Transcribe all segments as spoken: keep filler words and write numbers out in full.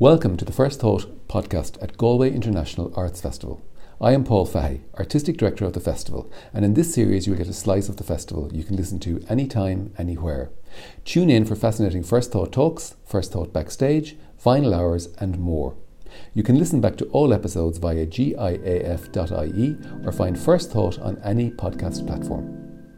Welcome to the First Thought podcast at Galway International Arts Festival. I am Paul Fahey, Artistic Director of the festival, and in this series you will get a slice of the festival you can listen to anytime, anywhere. Tune in for fascinating First Thought talks, First Thought backstage, final hours and more. You can listen back to all episodes via G I A F dot I E or find First Thought on any podcast platform.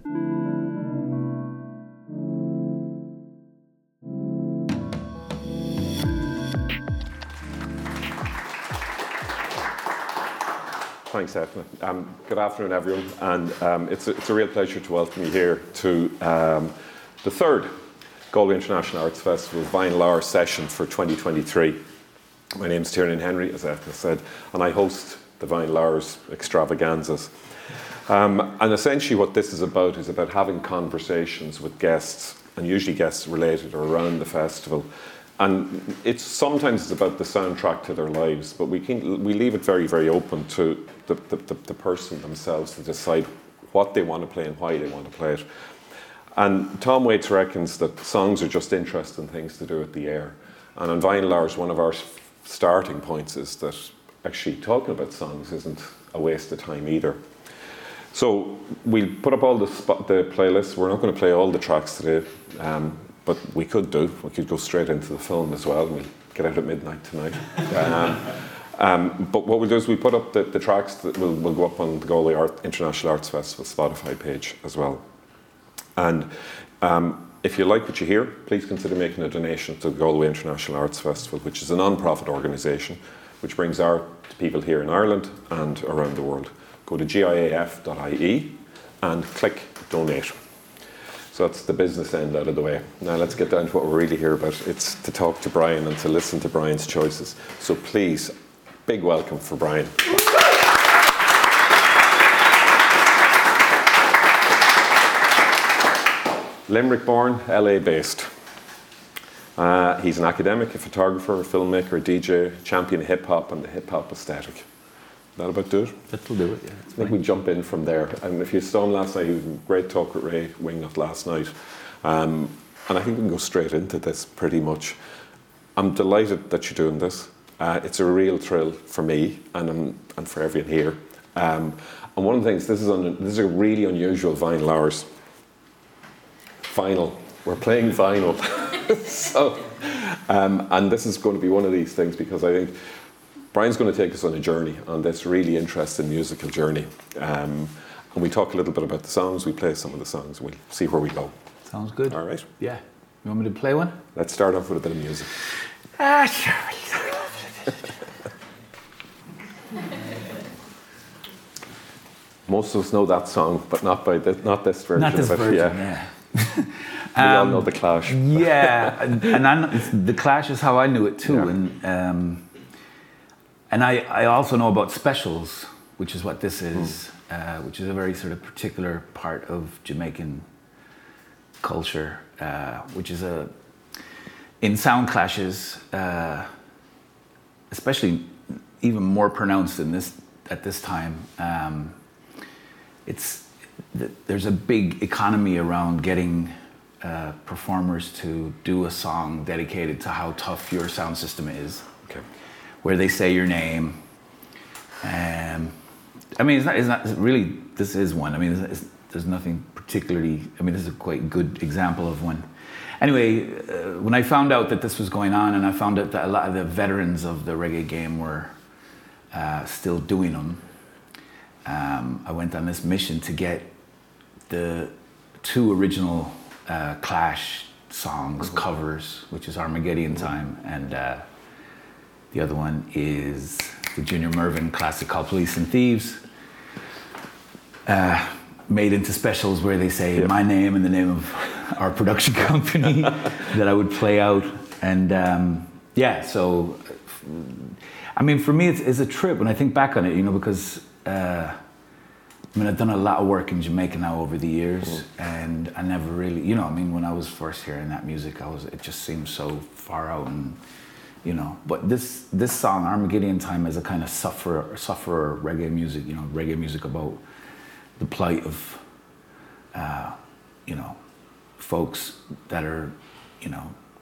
Thanks, Ethna. Um, good afternoon, everyone, and um, it's, a, it's a real pleasure to welcome you here to um, the third Galway International Arts Festival Vinyl Hour session for twenty twenty-three. My name is Tiernan Henry, as Ethna said, and I host the Vinyl Hours extravaganzas. Um, and essentially what this is about is about having conversations with guests, and usually guests related or around the festival. And it's sometimes it's about the soundtrack to their lives, but we can we leave it very, very open to the, the, the, the person themselves to decide what they want to play and why they want to play it. And Tom Waits reckons that songs are just interesting things to do at the air. And on Vinyl Hours, one of our starting points is that actually talking about songs isn't a waste of time either. So we'll put up all the, spot, the playlists. We're not going to play all the tracks today. Um, But we could do. We could go straight into the film as well. We'll get out at midnight tonight. um, um, but what we'll do is we put up the, the tracks that will will go up on the Galway Art, International Arts Festival Spotify page as well. And um, if you like what you hear, please consider making a donation to the Galway International Arts Festival, which is a non-profit organisation which brings art to people here in Ireland and around the world. Go to G I A F dot I E and click donate. So that's the business end out of the way. Now let's get down to what we're really here about. It's to talk to Brian and to listen to Brian's choices. So please, big welcome for Brian. Limerick born, L A based. Uh, he's an academic, a photographer, a filmmaker, a D J, champion of hip hop and the hip hop aesthetic. That about do it? That'll do it, yeah. I think we jump in from there. And if you saw him last night, he was a great talk with Ray Wingnut last night. Um, and I think we can go straight into this pretty much. I'm delighted that you're doing this. Uh, it's a real thrill for me and um, and for everyone here. Um, and one of the things, this is, un- this is a really unusual Vinyl Hours. Vinyl. We're playing vinyl. so, um, and this is going to be one of these things because I think Brian's going to take us on a journey, on this really interesting musical journey. Um, and we talk a little bit about the songs, we play some of the songs, we'll see where we go. Sounds good. All right. Yeah. You want me to play one? Let's start off with a bit of music. Ah, sure. Most of us know that song, but not by the, not this version. Not this but version, yeah. yeah. we um, all know The Clash. Yeah, and, and I know, The Clash is how I knew it too. Yeah. And um, and I, I also know about specials, which is what this is, mm. uh, which is a very sort of particular part of Jamaican culture, uh, which is a in sound clashes, uh, especially even more pronounced in this at this time. Um, it's there's a big economy around getting uh, performers to do a song dedicated to how tough your sound system is. Okay. Where they say your name. Um, I mean, it's not, it's not it's really, this is one. I mean, it's, it's, there's nothing particularly, I mean, this is a quite good example of one. Anyway, uh, when I found out that this was going on and I found out that a lot of the veterans of the reggae game were uh, still doing them, um, I went on this mission to get the two original uh, Clash songs, mm-hmm. covers, which is Armageddon Time, and uh, the other one is the Junior Murvin classic called Police and Thieves, uh, made into specials where they say yep. my name and the name of our production company that I would play out. And um, yeah, so, I mean, for me, it's, it's a trip when I think back on it, you know, because, uh, I mean, I've done a lot of work in Jamaica now over the years, mm. and I never really, you know, I mean, when I was first hearing that music, I was, it just seemed so far out and, you know, but this this song, Armageddon Time, is a kind of sufferer, sufferer reggae music, you know, reggae music about the plight of, uh, you know, folks that are, you know,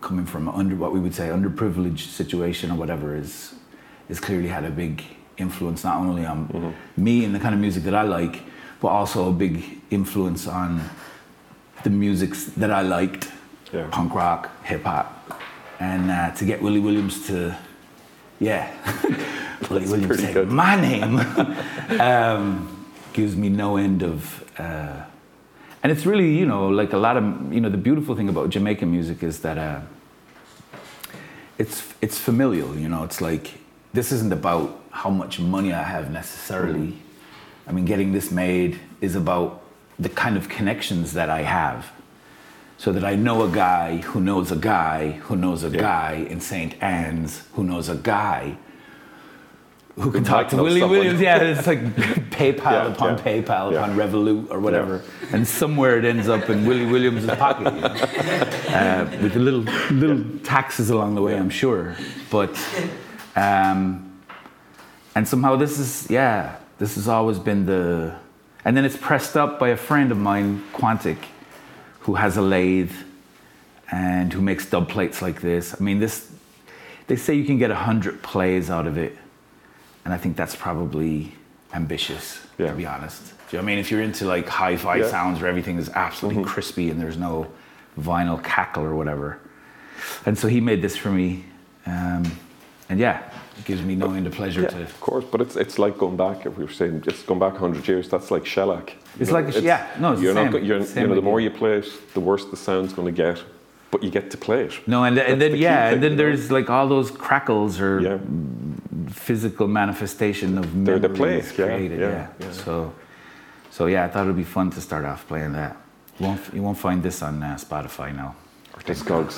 coming from under what we would say underprivileged situation or whatever is is clearly had a big influence not only on mm-hmm. me and the kind of music that I like, but also a big influence on the music that I liked, yeah. punk rock, hip hop, and uh, to get Willie Williams to, yeah, Willie Williams say good. my name um, gives me no end of, uh, and it's really, you know, like a lot of, you know, the beautiful thing about Jamaican music is that uh, it's it's familial, you know, it's like, this isn't about how much money I have necessarily. Mm-hmm. I mean, getting this made is about the kind of connections that I have, so that I know a guy who knows a guy who knows a yeah. guy in Saint Anne's who knows a guy who can talk to Willie someone. Williams. Yeah, it's like PayPal yeah, upon yeah. PayPal yeah. upon Revolut or whatever, yeah. and somewhere it ends up in Willie Williams' pocket, you know? uh, with the little little taxes along the way, I'm sure. But um, and somehow this is yeah, this has always been the. And then it's pressed up by a friend of mine, Quantic, who has a lathe and who makes dub plates like this. I mean, this, they say you can get a hundred plays out of it. And I think that's probably ambitious, yeah. to be honest. Do you know what I mean? If you're into like hi-fi yeah. sounds where everything is absolutely mm-hmm. crispy and there's no vinyl cackle or whatever. And so he made this for me. Um, and yeah, it gives me no end of pleasure yeah, to... Of course, but it's it's like going back, if we were saying, just going back one hundred years, that's like shellac. It's know, like, a, it's, yeah, no, it's you're the not, same. You're, same you know, the more idea. you play it, the worse the sound's going to get, but you get to play it. No, and, and then, the yeah, thing, and then you there's know? like all those crackles or yeah. physical manifestation of They're memories the place, yeah, created, yeah, yeah. yeah. So, so yeah, I thought it would be fun to start off playing that. You won't, you won't find this on uh, Spotify now. Or Discogs.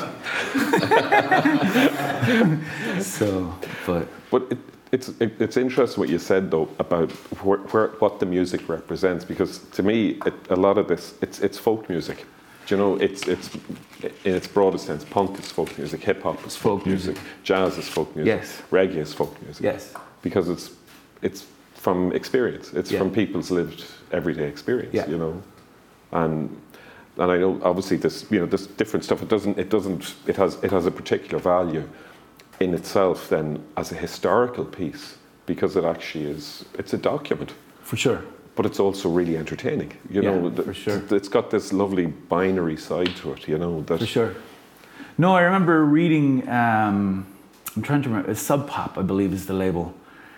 So, but... But it, it's it, it's interesting what you said though about where, where, what the music represents, because to me it, a lot of this it's it's folk music. Do you know, it's it's in its broadest sense, punk is folk music, hip hop is folk, folk music, music, jazz is folk music, yes. reggae is folk music. Yes. Because it's it's from experience. It's yeah. from people's lived everyday experience. Yeah. You know, and and I know obviously this you know this different stuff. It doesn't it doesn't it has it has a particular value in itself then as a historical piece, because it actually is, it's a document. For sure. But it's also really entertaining. You yeah, know, for sure. It's got this lovely binary side to it, you know. That for sure. No, I remember reading, um, I'm trying to remember, Sub Pop, I believe is the label.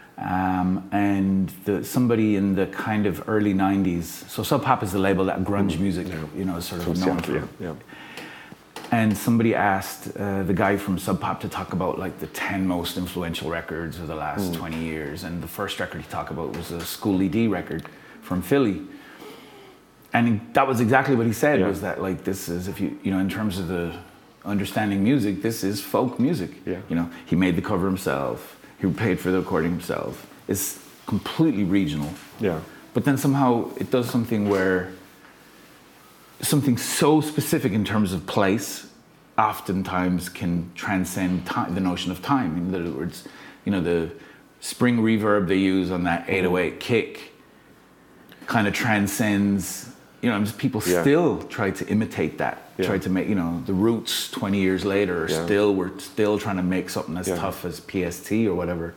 Um, and the, somebody in the kind of early nineties, so Sub Pop is the label that grunge mm, music, yeah. you know, is sort of known for. Yeah, yeah. And somebody asked uh, the guy from Sub Pop to talk about like the ten most influential records of the last mm. twenty years. And the first record he talked about was a Schoolie D record from Philly. And he, that was exactly what he said, yeah. was that like, this is, if you, you know, in terms of the understanding music, this is folk music. Yeah. You know, he made the cover himself. He paid for the recording himself. It's completely regional. Yeah. But then somehow it does something where something so specific in terms of place oftentimes can transcend time, the notion of time. In other words, you know, the spring reverb they use on that eight oh eight kick kind of transcends, you know, just people yeah. still try to imitate that, yeah. try to make, you know, the Roots twenty years later are yeah. still, we're still trying to make something as yeah. tough as P S T or whatever.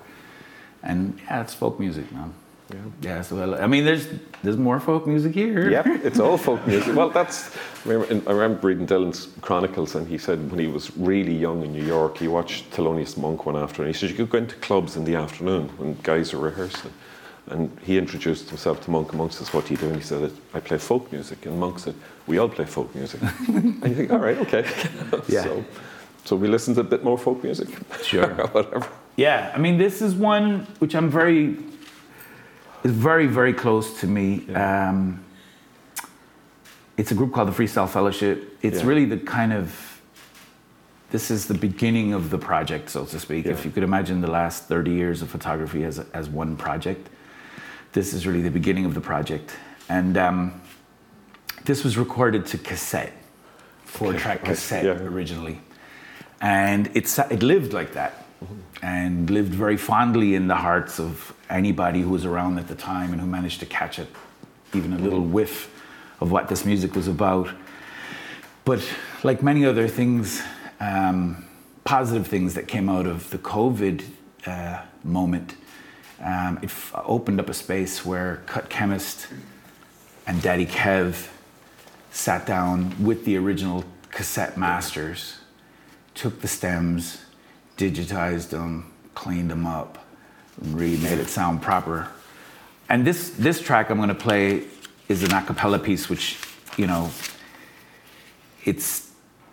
And yeah, it's folk music, man. Yeah. yeah, so I mean, there's there's more folk music here. Yep, it's all folk music. Well, that's I remember, I remember reading Dylan's Chronicles, and he said when he was really young in New York, he watched Thelonious Monk one afternoon. He said you could go into clubs in the afternoon when guys are rehearsing, and he introduced himself to Monk. And Monk says, "What do you do?" And he said, "I play folk music." And Monk said, "We all play folk music." And you think, "All right, okay." Yeah. So, so we listen to a bit more folk music. Sure. Or whatever. Yeah, I mean, this is one which I'm very. It's very, very close to me. Yeah. Um, it's a group called the Freestyle Fellowship. It's yeah. really the kind of, this is the beginning of the project, so to speak. Yeah. If you could imagine the last thirty years of photography as, as one project, this is really the beginning of the project. And um, this was recorded to cassette, four-track okay. cassette yeah. originally. And it's, it lived like that. Mm-hmm. And lived very fondly in the hearts of anybody who was around at the time and who managed to catch it, even a little whiff of what this music was about. But like many other things, um, positive things that came out of the COVID uh, moment. Um, it f- opened up a space where Cut Chemist and Daddy Kev sat down with the original cassette masters, took the stems, digitized them, cleaned them up, remade it sound proper. And this this track I'm going to play is an a cappella piece, which, you know, it's,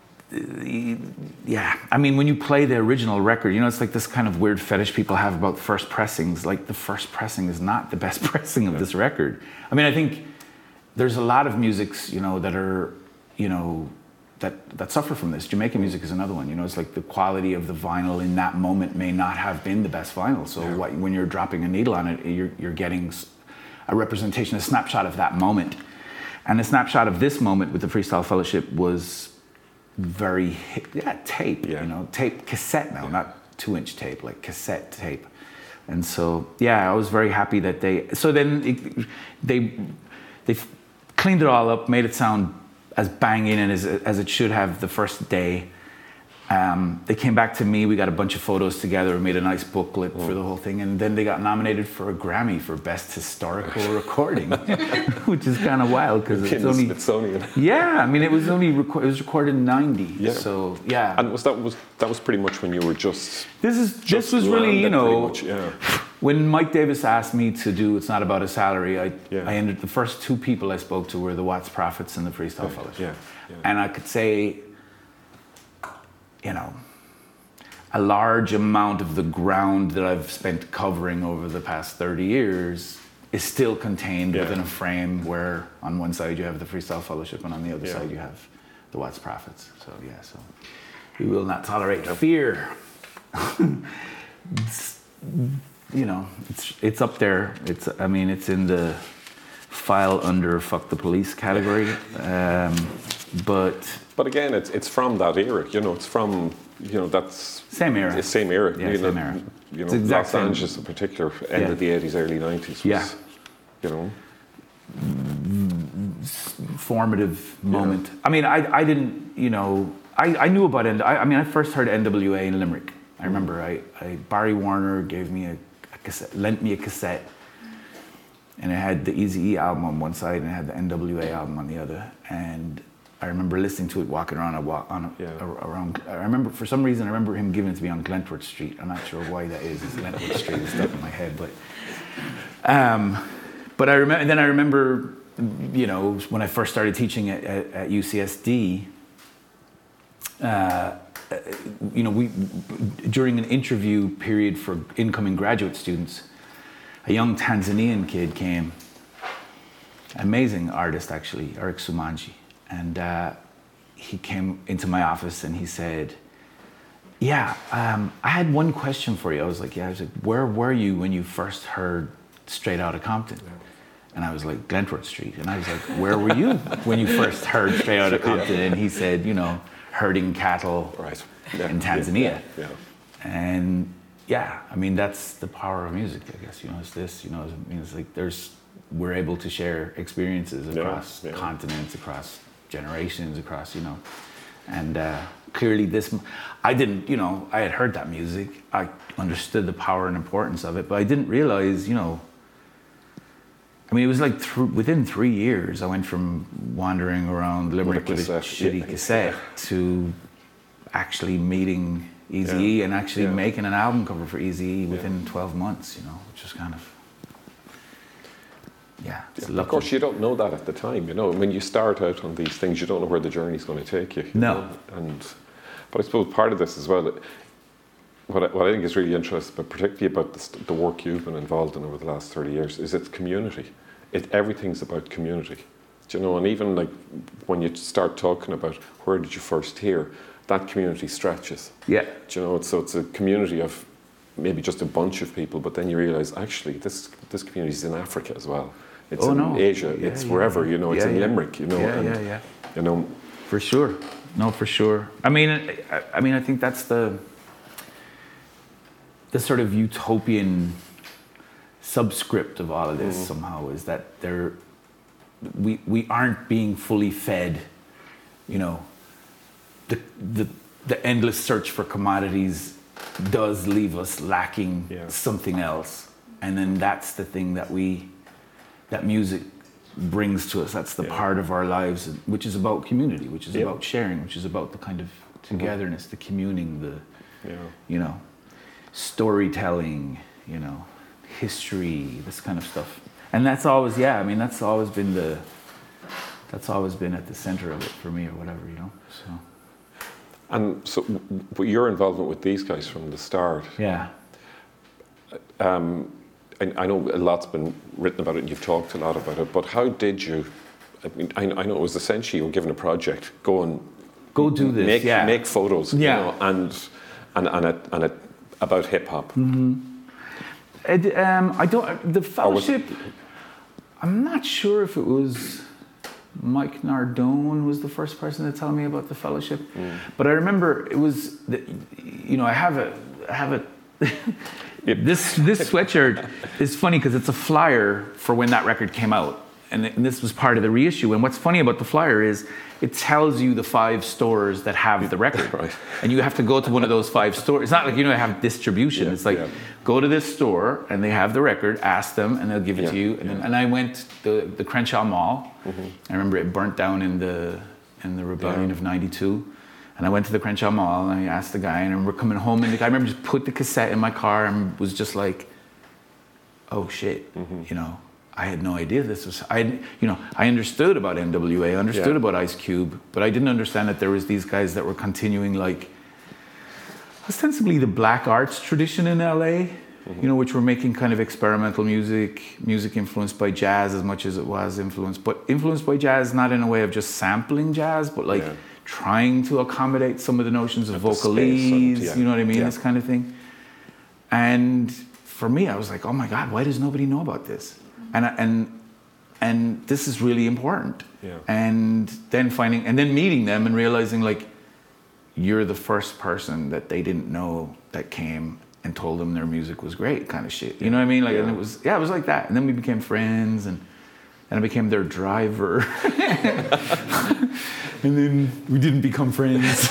yeah. I mean, when you play the original record, you know, it's like this kind of weird fetish people have about first pressings. Like, the first pressing is not the best pressing of this record. I mean, I think there's a lot of musics, you know, that are, you know, that, that suffer from this. Jamaican music is another one. You know, it's like the quality of the vinyl in that moment may not have been the best vinyl. So yeah. what, when you're dropping a needle on it, you're, you're getting a representation, a snapshot of that moment. And the snapshot of this moment with the Freestyle Fellowship was very, yeah, tape, yeah. you know, tape, cassette now, yeah. not two-inch tape, like cassette tape. And so, yeah, I was very happy that they, so then it, they, they cleaned it all up, made it sound as banging and as, as it should have the first day. Um, they came back to me, we got a bunch of photos together, made a nice booklet oh. for the whole thing, and then they got nominated for a Grammy for Best Historical Recording, which is kind of wild because it's only Smithsonian. Yeah, I mean it was only reco- it was recorded in ninety, yeah. so yeah. And was that was that was pretty much when you were just this is just this was really you know much, yeah. when Mike Davis asked me to do It's Not About a Salary, I yeah. I ended the first two people I spoke to were the Watts Prophets and the Freestyle yeah. Fellowship, yeah. yeah. and I could say, you know, a large amount of the ground that I've spent covering over the past thirty years is still contained yeah. within a frame where on one side you have the Freestyle Fellowship and on the other yeah. side you have the Watts Prophets. So yeah, so we will not tolerate fear. It's, you know, it's it's up there. It's I mean, it's in the file under "fuck the police" category, um, but. But again, it's it's from that era, you know. It's from you know that's same era. It's same era. Yeah, you same know, era. You know, Los Angeles in particular, end yeah. of the eighties, early nineties. Was, yeah. You know. Formative moment. Yeah. I mean, I I didn't you know I, I knew about it. I, I mean, I first heard N W A in Limerick. I remember I, I Barry Warner gave me a, a cassette, lent me a cassette, and it had the Eazy-E album on one side and it had the N W A album on the other, and I remember listening to it walking around a walk on a, yeah. a, around. I remember for some reason I remember him giving it to me on Glentworth Street. I'm not sure why that is. It's Glentworth Street. It's stuck in my head, but um, but I remember. And then I remember, you know, when I first started teaching at, at, at U C S D. Uh, you know, we during an interview period for incoming graduate students, a young Tanzanian kid came. Amazing artist, actually, Eric Sumanji. And uh, he came into my office and he said, yeah, um, I had one question for you. I was like, yeah, I was like, where were you when you first heard Straight Outta Compton? And I was like, Glentworth Street. And I was like, where were you when you first heard Straight Outta Compton? And he said, you know, herding cattle right. yeah. in Tanzania. Yeah. Yeah. And yeah, I mean, that's the power of music, I guess. You know, it's this, you know, I mean, it's like there's, we're able to share experiences across yeah. Yeah. continents, across generations, across, you know, and uh, clearly this, I didn't, you know, I had heard that music, I understood the power and importance of it, but I didn't realize, you know, I mean, it was like th- within three years, I went from wandering around Limerick with a, with a shitty yeah. cassette to actually meeting Eazy-E yeah. and actually yeah. making an album cover for Eazy-E within yeah. twelve months, you know, which was kind of, yeah. yeah of course, you don't know that at the time, you know. When you start out on these things, you don't know where the journey's going to take you. you no. know? And, but I suppose part of this as well, what I, what I think is really interesting, but particularly about the, the work you've been involved in over the last thirty years, is it's community. It, everything's about community. Do you know, and even like when you start talking about where did you first hear, that community stretches. Yeah. Do you know, so it's a community of maybe just a bunch of people, but then you realise actually this this community is in Africa as well. It's oh, in no. Asia, yeah, it's yeah, wherever, you know, it's yeah, in yeah. Limerick, you know. Yeah, and, yeah, yeah. You know. For sure. No, for sure. I mean, I, I mean, I think that's the the sort of utopian subscript of all of this mm. somehow is that there we we aren't being fully fed, you know, the the the endless search for commodities does leave us lacking Yeah. something else. And then that's the thing that we, that music brings to us. That's the Yeah. part of our lives, which is about community, which is Yeah. about sharing, which is about the kind of togetherness, the communing, the, Yeah. you know, storytelling, you know, history, this kind of stuff. And that's always, yeah, I mean, that's always been the, that's always been at the center of it for me or whatever, you know, so. And so, but your involvement with these guys from the start, Yeah. um, I, I know a lot's been written about it and you've talked a lot about it, but how did you, I mean, I, I know it was essentially you were given a project, go and Go do this, make, yeah. make photos, Yeah. you know, and, and, and, it, and it, about hip hop. Mm-hmm. It, um, I don't, the fellowship, I'm not sure if it was Mike Nardone was the first person to tell me about the fellowship, mm. but I remember it was, the, you know, I have a, I have a, this this sweatshirt is funny because it's a flyer for when that record came out, and, and this was part of the reissue. And what's funny about the flyer is it tells you the five stores that have the record, right. and you have to go to one of those five stores. It's not like you know have distribution. Yeah, it's like yeah. go to this store and they have the record. Ask them, and they'll give it Yeah, to you. And, yeah. then, and I went to the, the Crenshaw Mall. Mm-hmm. I remember it burnt down in the in the rebellion Yeah. of ninety-two. And I went to the Crenshaw Mall and I asked the guy, and I remember coming home, and the guy, I remember just put the cassette in my car and was just like, oh shit, Mm-hmm. you know, I had no idea this was, I, you know, I understood about N W A, I understood Yeah. about Ice Cube, but I didn't understand that there was these guys that were continuing like, ostensibly the black arts tradition in L A, mm-hmm. you know, which were making kind of experimental music, music influenced by jazz as much as it was influenced, but influenced by jazz not in a way of just sampling jazz, but like, Yeah. trying to accommodate some of the notions of At the space and- vocalese, yeah. you know what I mean, Yeah. this kind of thing. And for me, I was like, oh my God, why does nobody know about this? And I- and and this is really important. Yeah. And then finding, and then meeting them and realizing like, you're the first person that they didn't know that came and told them their music was great, kind of shit. You know what I mean? Like, Yeah. and it was, yeah, it was like that. And then we became friends, and and I became their driver. And then we didn't become friends.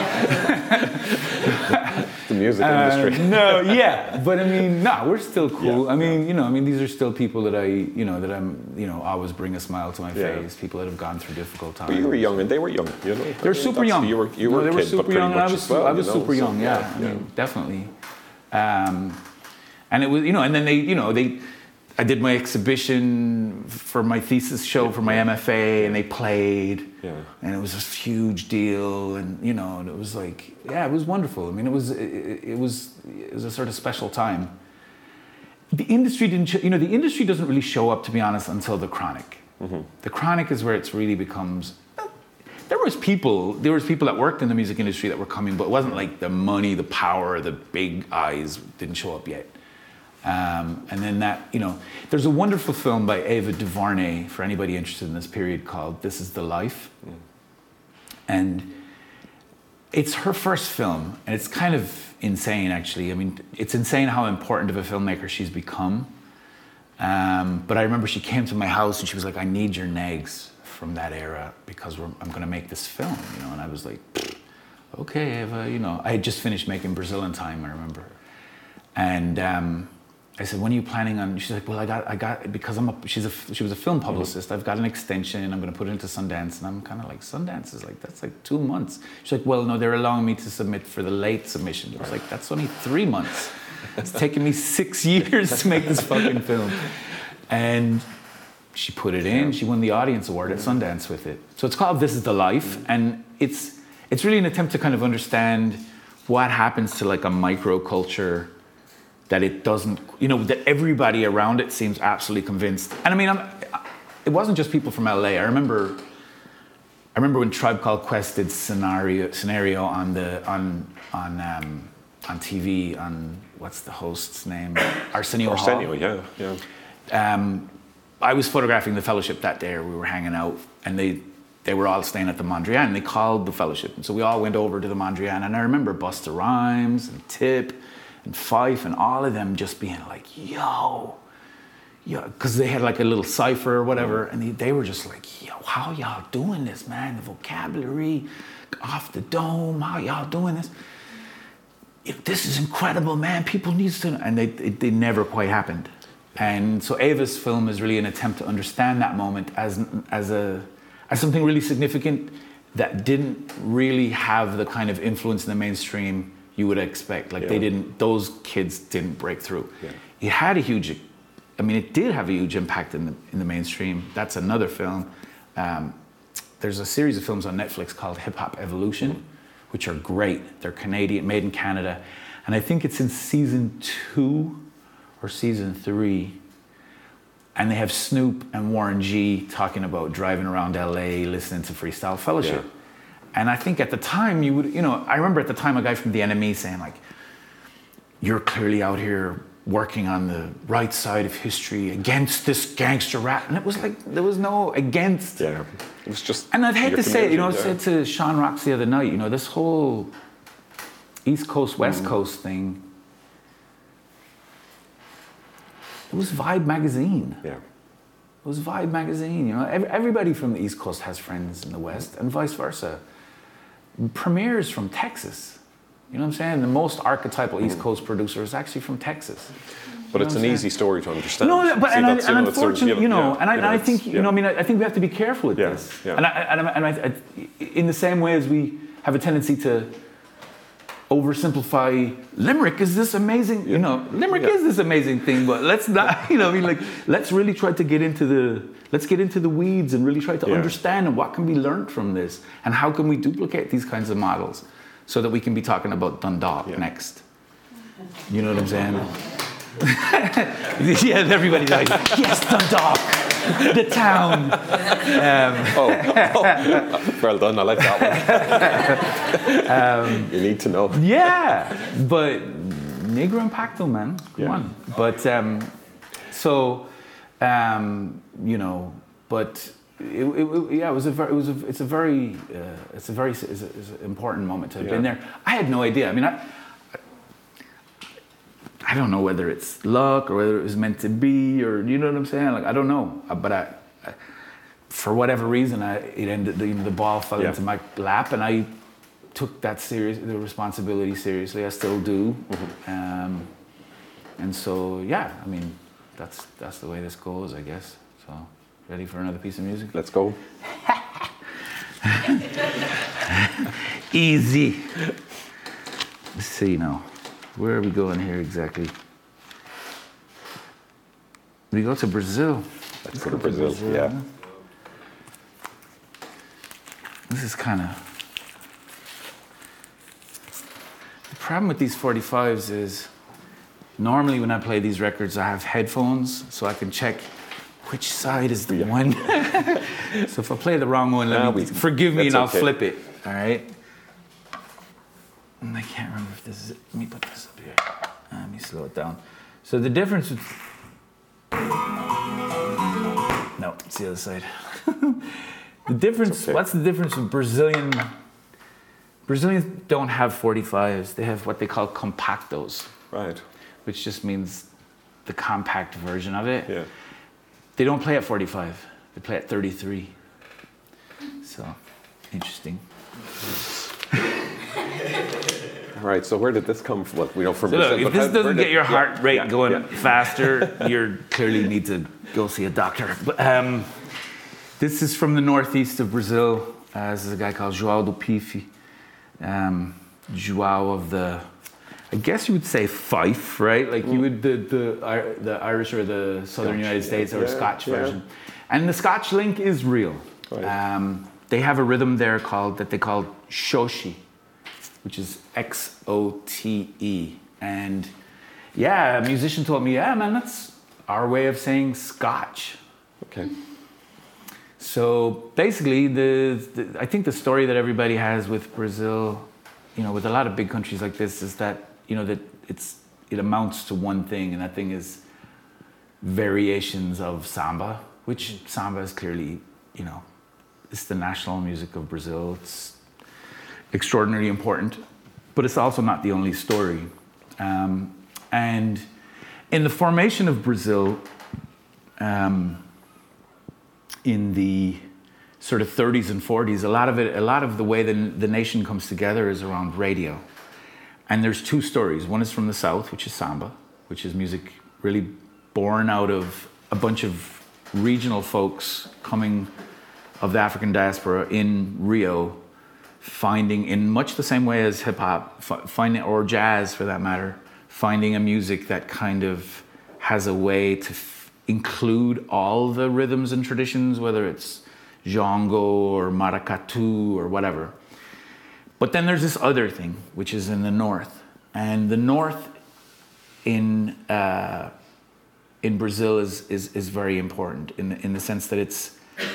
The music Uh, industry. no, yeah, but I mean, no, we're still cool. Yeah, I mean, you know, I mean, these are still people that I, you know, that I'm, you know, always bring a smile to my Yeah. face. People that have gone through difficult times. But you were young and they were young, you know. They're super That's- young. You were, you No, were they a were kid, super but pretty young, and I much was, as well, I was you know, super so, young. Yeah, I yeah. mean, definitely. Um, and it was, you know, and then they, you know, they. I did my exhibition for my thesis show for my M F A, and they played, Yeah. and it was a huge deal, and you know, and it was like, yeah, it was wonderful. I mean, it was, it, it was, it was a sort of special time. The industry didn't, sh- you know, the industry doesn't really show up, to be honest, until the Chronic. Mm-hmm. The Chronic is where it's really becomes. There was people, there was people that worked in the music industry that were coming, but it wasn't like the money, the power, the big eyes didn't show up yet. Um, and then that, you know, there's a wonderful film by Ava DuVernay for anybody interested in this period called This Is the Life. Mm. And it's her first film, and it's kind of insane, actually. I mean, it's insane how important of a filmmaker she's become. Um, but I remember she came to my house and she was like, I need your negs from that era because we're, I'm going to make this film, you know. And I was like, okay, Ava, you know. I had just finished making Brazil in Time, I remember. And um, I said, when are you planning on? She's like, well, I got, I got, because I'm a, she's a, she was a film publicist. Mm-hmm. I've got an extension. I'm going to put it into Sundance. And I'm kind of like, Sundance is like, that's like two months. She's like, well, no, they're allowing me to submit for the late submission. I was like, that's only three months. It's taken me six years to make this fucking film. And she put it in. She won the audience award at Sundance with it. So it's called This Is the Life. And it's, it's really an attempt to kind of understand what happens to like a microculture that it doesn't, you know, that everybody around it seems absolutely convinced. And I mean, I'm, it wasn't just people from L A. I remember, I remember when Tribe Called Quest did scenario scenario on the on on um, on T V on what's the host's name? Arsenio Hall. Arsenio, yeah, yeah. Um, I was photographing the Fellowship that day. Or we were hanging out, and they they were all staying at the Mondrian. And they called the Fellowship, and so we all went over to the Mondrian. And I remember Busta Rhymes and Tip and Fife and all of them just being like, yo, yeah, because they had like a little cipher or whatever, and they, they were just like, yo, how y'all doing this, man? The vocabulary off the dome, how y'all doing this? This is incredible, man. People need to, and they it, they never quite happened. And so Ava's film is really an attempt to understand that moment as as a as something really significant that didn't really have the kind of influence in the mainstream you would expect. Like yeah. they didn't, those kids didn't break through. Yeah. It had a huge, I mean, it did have a huge impact in the in the mainstream. That's another film. Um, there's a series of films on Netflix called Hip Hop Evolution, mm-hmm. which are great. They're Canadian, made in Canada. And I think it's in season two or season three. And they have Snoop and Warren G talking about driving around L A, listening to Freestyle Fellowship. Yeah. And I think at the time you would, you know, I remember at the time a guy from the N M E saying like, you're clearly out here working on the right side of history against this gangster rap. And it was like, there was no against. Yeah, it was just. And I'd hate to say it, you know, I said to Sean Rocks the other night, you know, this whole East Coast, West mm. Coast thing, it was Vibe magazine. Yeah. It was Vibe magazine, you know. Every, everybody from the East Coast has friends in the West and vice versa. Premier's from Texas. You know what I'm saying? The most archetypal East Coast producer is actually from Texas. But you it's an easy story to understand. No, but See, and, I, and unfortunately, you know, yeah, and I, you know, I think, you yeah. know, I mean, I, I think we have to be careful with yeah, this. Yeah. And, I, and, I, and I, I, in the same way as we have a tendency to oversimplify, Limerick is this amazing, yeah. you know, Limerick yeah. is this amazing thing, but let's not, you know, I mean, like, let's really try to get into the, let's get into the weeds and really try to yeah. understand and what can be learned from this and how can we duplicate these kinds of models so that we can be talking about Dundalk yeah. next. You know what I'm saying? Yeah, everybody's like, yes, Dundalk, the town. Um, oh, oh, well done, I like that one. um, you need to know. Yeah, but Negro Impacto, man, come yeah. on. But, um, so, um, you know, but, it, it, yeah, it was a very, it was a, it's a very, uh, it's a very, it's, a, it's an important moment to have yeah. been there. I had no idea, I mean, I, I don't know whether it's luck or whether it was meant to be, or you know what I'm saying. Like I don't know, but I, I for whatever reason, I it ended. You know, the ball fell yeah. into my lap, and I took that serious, the responsibility seriously. I still do, mm-hmm. um, and so yeah. I mean, that's that's the way this goes, I guess. So, ready for another piece of music? Let's go. Easy. Let's see now. Where are we going here exactly? We go to Brazil. Let's go to Brazil, Brazil, yeah. This is kind of... The problem with these forty-fives is, normally when I play these records, I have headphones, so I can check which side is the yeah. one. So if I play the wrong one, let nah, me, we, forgive me and I'll okay. flip it, all right? And I can't remember if this is it. Let me put this up here. Uh, let me slow it down. So the difference with... No, it's the other side. The difference, okay. what's the difference with Brazilian... Brazilians don't have forty-fives. They have what they call compactos. Right. Which just means the compact version of it. Yeah. They don't play at forty-five. They play at thirty-three. So, interesting. All right, so where did this come from? Well, we know from so Brazil, look, if this how, doesn't get did, your heart yeah, rate yeah, going yeah. faster, you clearly need to go see a doctor. But, um, this is from the northeast of Brazil. Uh, this is a guy called João do Pife. Um, João of the, I guess you would say Fife, right? Like mm. you would, the, the, the Irish or the Southern Scotch, United States or yeah, Scotch yeah. version. And the Scotch link is real. Right. Um, they have a rhythm there called, that they call Xoxi, which is X O T E. And yeah, a musician told me, yeah, man, that's our way of saying Scotch. Okay. So basically, the, the I think the story that everybody has with Brazil, you know, with a lot of big countries like this, is that, you know, that it's it amounts to one thing, and that thing is variations of samba, which samba is clearly, you know, it's the national music of Brazil. It's extraordinarily important, but it's also not the only story. Um, and in the formation of Brazil, um, in the sort of thirties and forties, a lot of it, a lot of the way the, the nation comes together is around radio. And there's two stories. One is from the South, which is samba, which is music really born out of a bunch of regional folks coming of the African diaspora in Rio, finding, in much the same way as hip hop, finding, or jazz for that matter, finding a music that kind of has a way to f- include all the rhythms and traditions, whether it's jongo or maracatu or whatever. But then there's this other thing, which is in the North. And the North in uh, in Brazil is, is is very important in the, in the sense that it's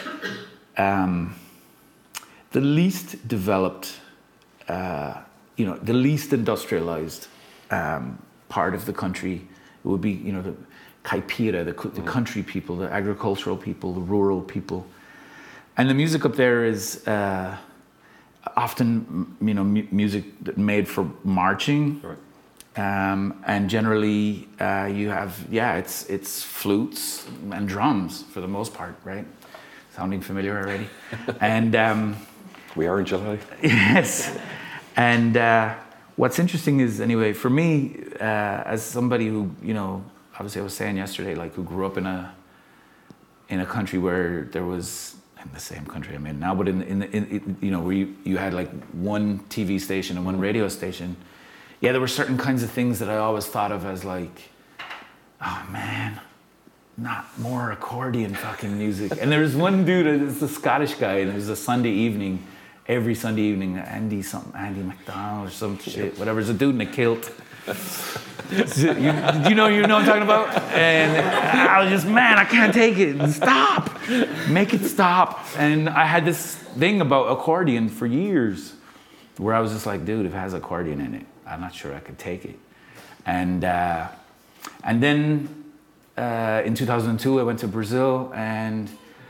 um, the least developed, uh, you know, the least industrialized um, part of the country. It would be, you know, the caipira, the, the country people, the agricultural people, the rural people. And the music up there is uh, often, you know, mu- music made for marching. Right. Um, and generally, uh, you have, yeah, it's it's flutes and drums for the most part, right? Sounding familiar already. And um, we are in July. Yes. And uh, what's interesting is, anyway, for me, uh, as somebody who, you know, obviously I was saying yesterday, like, who grew up in a in a country where there was, in the same country I'm in now, but in in, in, in you know, where you, you had like one T V station and one radio station. Yeah, there were certain kinds of things that I always thought of as like, oh man, not more accordion fucking music. And there was one dude, it's a Scottish guy, and it was a Sunday evening, every Sunday evening, Andy something, Andy McDonald or some shit, whatever. There's a dude in a kilt. you, you know, you know what I'm talking about? And I was just, man, I can't take it. Stop, make it stop. And I had this thing about accordion for years, where I was just like, dude, if it has accordion in it, I'm not sure I could take it. And uh, and then uh, in two thousand two, I went to Brazil, and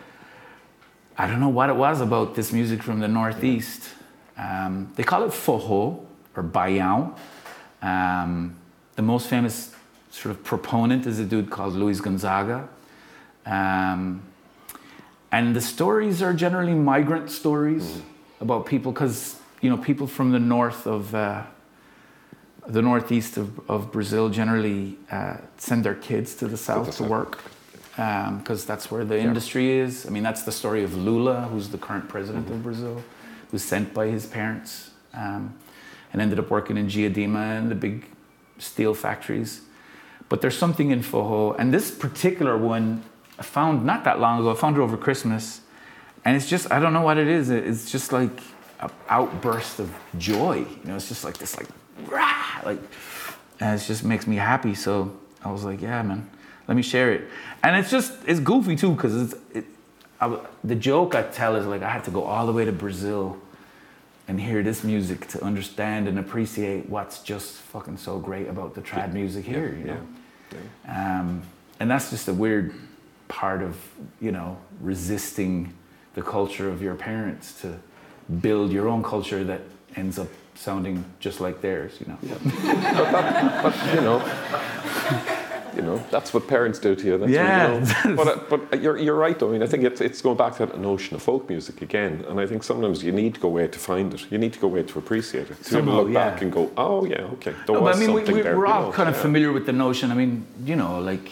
I don't know what it was about this music from the Northeast. Um, they call it forró or baião. Um, the most famous sort of proponent is a dude called Luis Gonzaga. Um, and the stories are generally migrant stories mm. about people, because, you know, people from the north of uh, the northeast of, of Brazil generally uh, send their kids to the south to, to work, because um, that's where the yeah. industry is. I mean, that's the story of Lula, who's the current president mm-hmm. of Brazil, who's sent by his parents um, and ended up working in Diadema and the big steel factories. But there's something in forró, and this particular one I found not that long ago. I found it over Christmas, and it's just, I don't know what it is. It's just like an outburst of joy. You know, it's just like this, like, rah, like, and it just makes me happy. So I was like, yeah, man, let me share it. And it's just, it's goofy too, because it's, it, I, the joke I tell is like, I had to go all the way to Brazil and hear this music to understand and appreciate what's just fucking so great about the trad music here, yeah, you know? Yeah, yeah. Um, and that's just a weird part of, you know, resisting the culture of your parents to build your own culture that ends up sounding just like theirs, you know. Yeah. but, that, but you know, you know, that's what parents do to you. That's yeah. What, you know. But uh, but you're you're right though. I mean, I think it's it's going back to that notion of folk music again. And I think sometimes you need to go away to find it. You need to go away to appreciate it. To Somehow, be able to look yeah. back and go, oh yeah, okay, there no, was but I mean, something we, we, there. We're all know, kind of yeah. familiar with the notion. I mean, you know, like,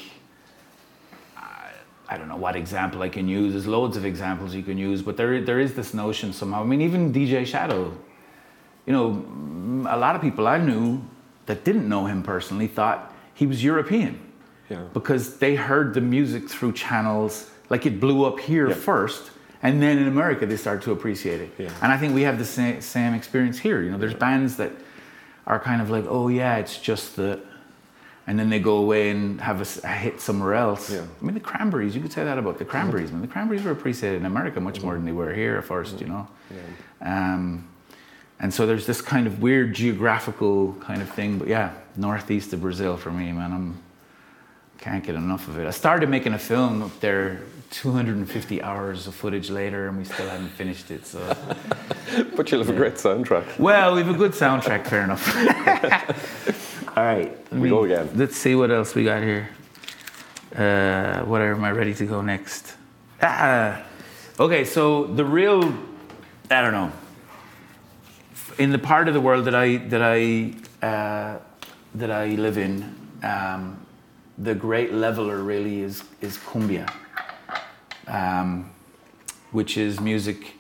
I don't know what example I can use. There's loads of examples you can use, but there there is this notion somehow. I mean, even D J Shadow, you know, a lot of people I knew that didn't know him personally thought he was European. Yeah. Because they heard the music through channels, like it blew up here yeah. first, and then in America they started to appreciate it. Yeah. And I think we have the same, same experience here. You know, there's yeah. bands that are kind of like, oh yeah, it's just the, and then they go away and have a, a hit somewhere else. Yeah. I mean, the Cranberries, you could say that about the Cranberries. Mm-hmm. Man, the Cranberries were appreciated in America much more than they were here at first, mm-hmm. you know. Yeah. Um, and so there's this kind of weird geographical kind of thing. But yeah, northeast of Brazil for me, man. I'm can't get enough of it. I started making a film up there two hundred fifty hours of footage later, and we still haven't finished it. So, but you'll have yeah. a great soundtrack. Well, we have a good soundtrack, fair enough. All right, we me, go again. Let's see what else we got here. Uh, where am I ready to go next? Ah, okay, so the real, I don't know. In the part of the world that I that I uh, that I live in, um, the great leveler really is is cumbia, um, which is music.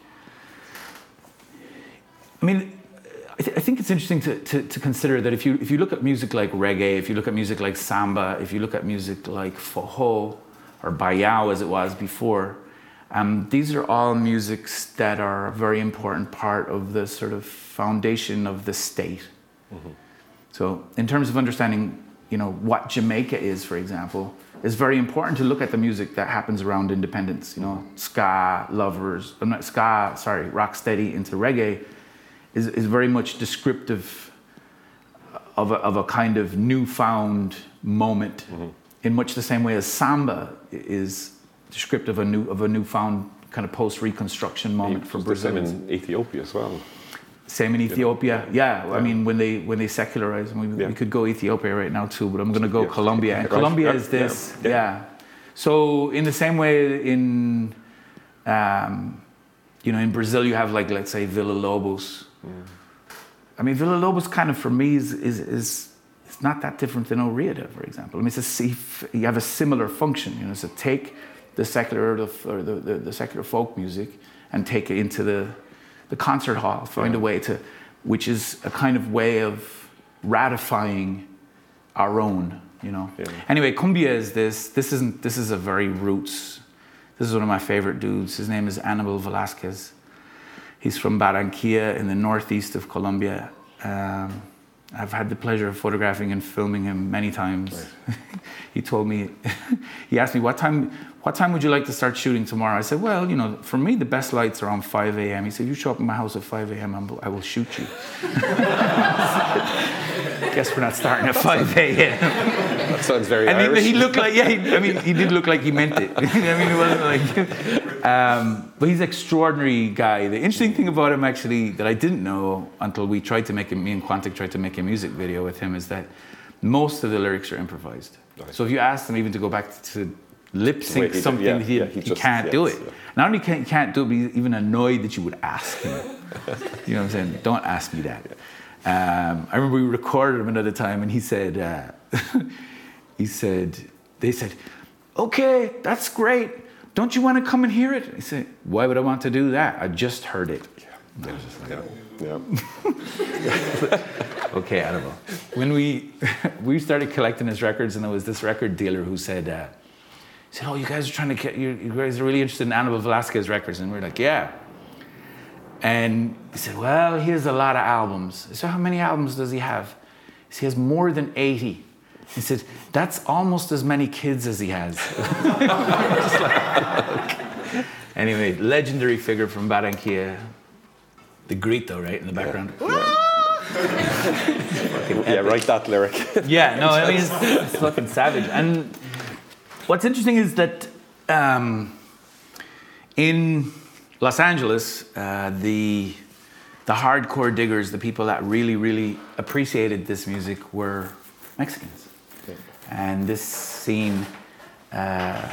I mean, I, th- I think it's interesting to, to to consider that if you if you look at music like reggae, if you look at music like samba, if you look at music like forró or baião as it was before. Um, these are all musics that are a very important part of the sort of foundation of the state. Mm-hmm. So in terms of understanding, you know, what Jamaica is, for example, it's very important to look at the music that happens around independence. You know, ska lovers, I'm not ska, sorry, rocksteady into reggae is, is very much descriptive of a, of a kind of newfound moment, mm-hmm. in much the same way as samba is descriptive of a new of a newfound kind of post-reconstruction moment for Brazilians. Same in Ethiopia as well. Same in Ethiopia, yeah. yeah. I mean, when they when they secularize, I mean, we, yeah. we could go Ethiopia right now too, but I'm going to go yeah. Colombia. And Colombia is this, yeah. yeah. So in the same way, in um, you know, in Brazil, you have like let's say Villa Lobos. Mm. I mean, Villa Lobos kind of for me is is is it's not that different than Oreada, for example. I mean, it's a you have a similar function. You know, it's a take the secular or the, the, the secular folk music and take it into the the concert hall, find yeah. a way to, which is a kind of way of ratifying our own, you know. Yeah. Anyway, cumbia is this. This isn't. This is a very roots. This is one of my favorite dudes. His name is Anibal Velasquez. He's from Barranquilla in the northeast of Colombia. Um, I've had the pleasure of photographing and filming him many times. Right. He told me, he asked me, what time what time would you like to start shooting tomorrow? I said, well, you know, for me, the best lights are on five a.m. He said, you show up at my house at five a.m., I will shoot you. Guess we're not starting at five a.m. That sounds very and Irish. He, he looked like, yeah, he, I mean, he did look like he meant it. I mean, it wasn't like, um, but he's an extraordinary guy. The interesting thing about him, actually, that I didn't know until we tried to make him, me and Quantic tried to make a music video with him, is that most of the lyrics are improvised. Right. So if you ask him even to go back to lip sync Wait, something, yeah, he, yeah, he, he just, can't yes, do it. Yeah. Not only can, can't do it, but he's even annoyed that you would ask him. You know what I'm saying? Don't ask me that. Yeah. Um, I remember we recorded him another time, and he said, uh, he said, they said, okay, that's great. Don't you want to come and hear it? I said, why would I want to do that? I just heard it. Yeah. I was just like, yeah. yeah. Okay, I don't know. When we we started collecting his records, and there was this record dealer who said, uh, he said, oh, you guys are trying to get, you, you guys are really interested in Anibal Velasquez records. And we we're like, yeah. And he said, well, he has a lot of albums. I said, how many albums does he have? He said, he has more than eighty. He said, that's almost as many kids as he has. Just like, okay. Anyway, legendary figure from Barranquilla. The grito, right, in the background. Yeah, yeah. yeah write that lyric. Yeah, no, I mean, it's, it's fucking savage. And what's interesting is that um, in Los Angeles, uh, the the hardcore diggers, the people that really, really appreciated this music were Mexicans. Okay. And this scene uh,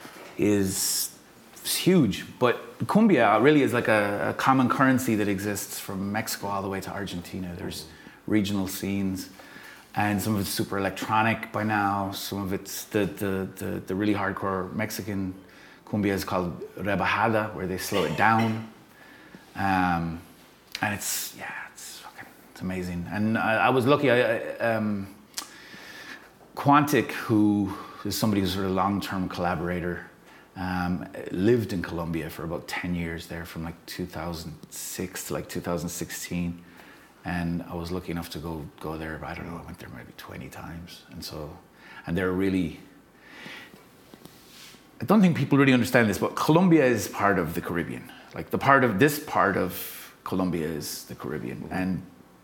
is huge. But cumbia really is like a, a common currency that exists from Mexico all the way to Argentina. There's regional scenes, and some of it's super electronic by now. Some of it's the the the, the really hardcore Mexican cumbia is called rebajada, where they slow it down. Um, and it's, yeah, it's fucking, it's amazing. And I, I was lucky, I, I, um, Quantic, who is somebody who's sort of long-term collaborator, um, lived in Colombia for about ten years there, from like two thousand six to like two thousand sixteen. And I was lucky enough to go go there, but I don't know, I went there maybe twenty times. And so, and they're really, I don't think people really understand this, but Colombia is part of the Caribbean. Like the part of, this part of Colombia is the Caribbean. Mm-hmm. And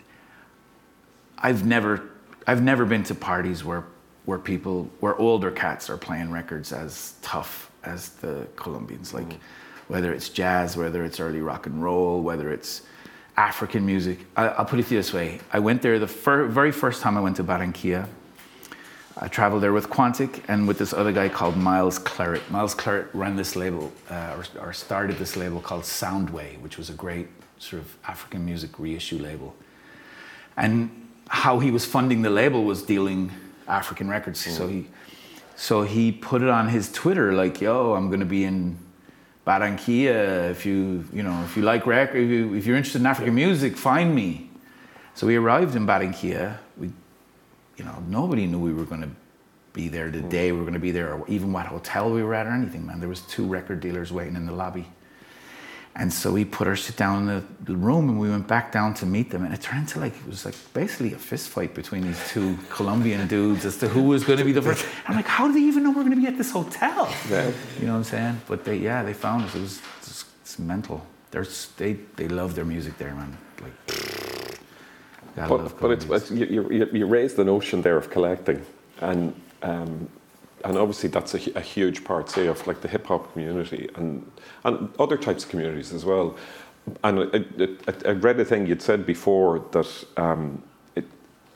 I've never, I've never been to parties where, where people, where older cats are playing records as tough as the Colombians. Like mm-hmm. whether it's jazz, whether it's early rock and roll, whether it's African music. I, I'll put it this way. I went there the fir- very first time I went to Barranquilla. I traveled there with Quantic and with this other guy called Miles Claret. Miles Claret ran this label, uh, or, or started this label called Soundway, which was a great sort of African music reissue label. And how he was funding the label was dealing African records. Mm. So he, so he put it on his Twitter like, "Yo, I'm going to be in Barranquilla. If you, you know, if you like record, if, you, if you're interested in African music, find me." So we arrived in Barranquilla. We, you know, nobody knew we were going to be there the day we were going to be there, or even what hotel we were at or anything, man. There was two record dealers waiting in the lobby. And so we put our shit down in the, the room and we went back down to meet them. And it turned into like, it was like basically a fist fight between these two Colombian dudes as to who was going to be the first. I'm like, how do they even know we're going to be at this hotel? Yeah. You know what I'm saying? But they, yeah, they found us. It was it's, it's mental. They're, they they love their music there, man. Like, gotta but love but it's, it's you, you you raised the notion there of collecting, and um, and obviously that's a, a huge part, say, of like the hip hop community and and other types of communities as well. And I, I, I read a thing you'd said before that um, it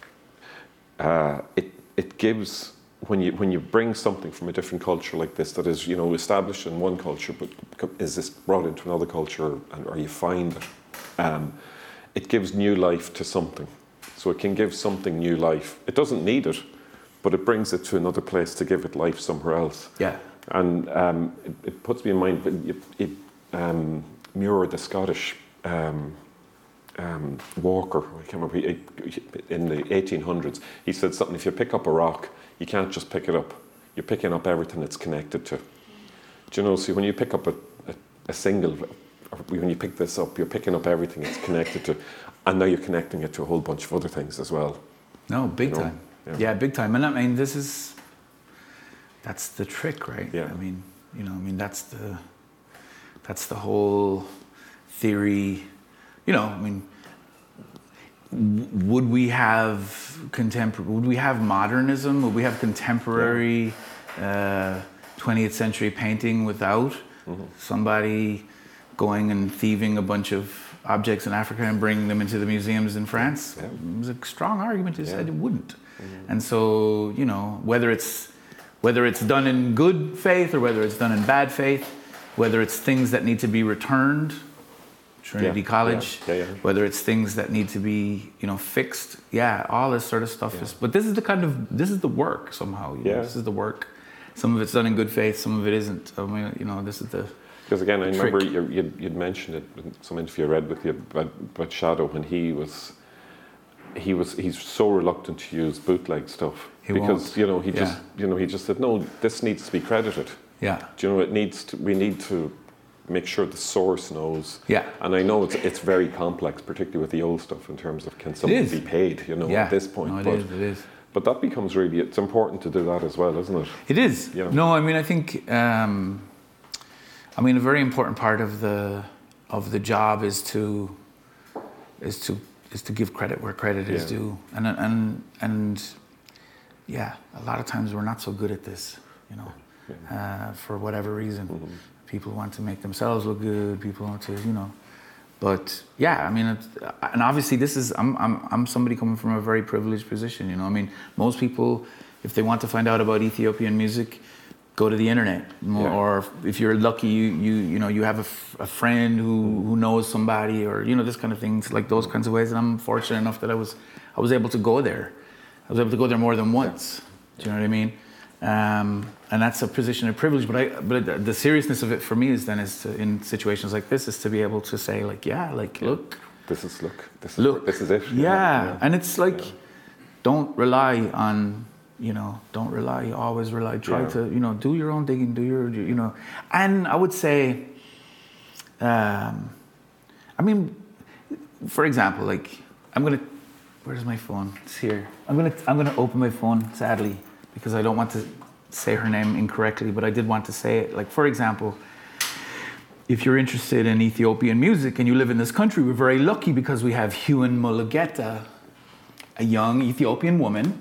uh, it it gives. When you when you bring something from a different culture like this that is, you know, established in one culture but is this brought into another culture, and or you find it, um, it gives new life to something. So it can give something new life. It doesn't need it, but it brings it to another place to give it life somewhere else. Yeah. And um, it, it puts me in mind. It, it, um, Muir, the Scottish um, um, walker, I can't remember, he, in the eighteen hundreds, he said something. If you pick up a rock, you can't just pick it up. You're picking up everything it's connected to. Do you know, see, when you pick up a, a, a single, or when you pick this up, you're picking up everything it's connected to. And now you're connecting it to a whole bunch of other things as well. No, big you know? time. Yeah. yeah, big time. And I mean, this is, that's the trick, right? Yeah. I mean, you know, I mean, that's the, that's the whole theory. You know, I mean, would we have contemporary, would we have modernism? Would we have contemporary uh, twentieth century painting without mm-hmm. somebody going and thieving a bunch of objects in Africa and bringing them into the museums in France? Yeah. It was a strong argument to say it wouldn't. Mm-hmm. And so, you know, whether it's whether it's done in good faith or whether it's done in bad faith, whether it's things that need to be returned, Trinity yeah, College, yeah, yeah, yeah. whether it's things that need to be, you know, fixed, yeah, all this sort of stuff yeah. is. But this is the kind of this is the work somehow. You know, yeah. This is the work. Some of it's done in good faith, some of it isn't. I mean, you know, this is the. Because again, I trick. remember you, you'd, you'd mentioned it in some interview I read with you about, about Shadow when he was, he was, he's so reluctant to use bootleg stuff he because won't. you know he yeah. just, you know, he just said no, this needs to be credited. Yeah. Do you know it needs to? We need to make sure the source knows. Yeah. And I know it's it's very complex, particularly with the old stuff in terms of can someone be paid, you know, yeah. at this point. No, it but, is. It is. But that becomes really, it's important to do that as well, isn't it? It is. Yeah. No, I mean, I think, um, I mean, a very important part of the of the job is to is to is to give credit where credit is yeah. due, and and and yeah, a lot of times we're not so good at this, you know, yeah. uh, for whatever reason. Mm-hmm. People want to make themselves look good. People want to, you know. But yeah, I mean, it's, and obviously this is, I'm, I'm, I'm somebody coming from a very privileged position, you know. I mean, most people, if they want to find out about Ethiopian music, go to the internet. Yeah. Or if you're lucky, you, you, you know, you have a, f- a friend who, who knows somebody, or, you know, this kind of things, like those kinds of ways. And I'm fortunate enough that I was, I was able to go there. I was able to go there more than once. Do you know what I mean? Um, and that's a position of privilege, but I, but the seriousness of it for me is then is to, in situations like this, is to be able to say like, yeah, like yeah. look, this is look, this is look, this is it. Yeah, yeah. yeah. and it's like, yeah. don't rely on, you know, don't rely, always rely. Try yeah. to, you know, do your own digging, do your, you know, and I would say, um, I mean, for example, like I'm gonna, where's my phone? It's here. I'm gonna, I'm gonna open my phone, sadly, because I don't want to say her name incorrectly, but I did want to say it. Like, for example, if you're interested in Ethiopian music and you live in this country, we're very lucky because we have Huan Mulugeta, a young Ethiopian woman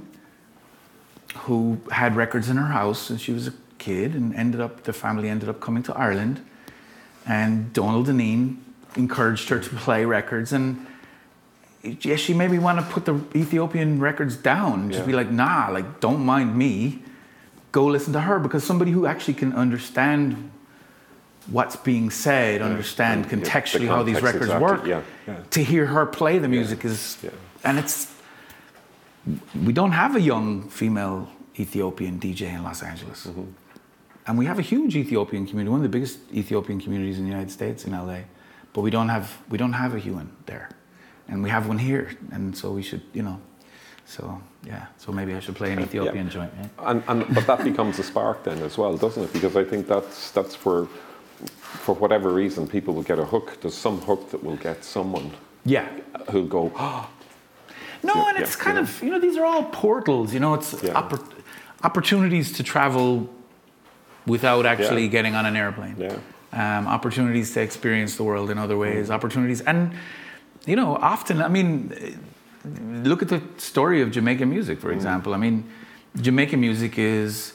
who had records in her house since she was a kid, and ended up, the family ended up coming to Ireland, and Donald Dineen encouraged her to play records, and yeah, she made me want to put the Ethiopian records down and just Yeah. be like, nah, like don't mind me. Go listen to her, because somebody who actually can understand what's being said, understand Yeah. contextually The how these context, records exactly. work. Yeah. Yeah. To hear her play the music is, Yeah. and it's, we don't have a young female Ethiopian D J in Los Angeles. Mm-hmm. And we have a huge Ethiopian community, one of the biggest Ethiopian communities in the United States, in L A. But we don't have we don't have a Huon there, and we have one here, and so we should, you know, so yeah. So maybe I should play an Ethiopian Yeah. joint. Yeah? And, and but that becomes a spark then as well, doesn't it? Because I think that's that's where, for whatever reason, people will get a hook. There's some hook that will get someone Yeah. who'll go, oh, No, Yeah, and yeah, it's kind you of, you know, these are all portals. You know, it's Yeah. oppor- opportunities to travel without actually Yeah. getting on an airplane. Yeah. Um, opportunities to experience the world in other ways. Opportunities, and you know, often, I mean, look at the story of Jamaican music, for example. I mean, Jamaican music is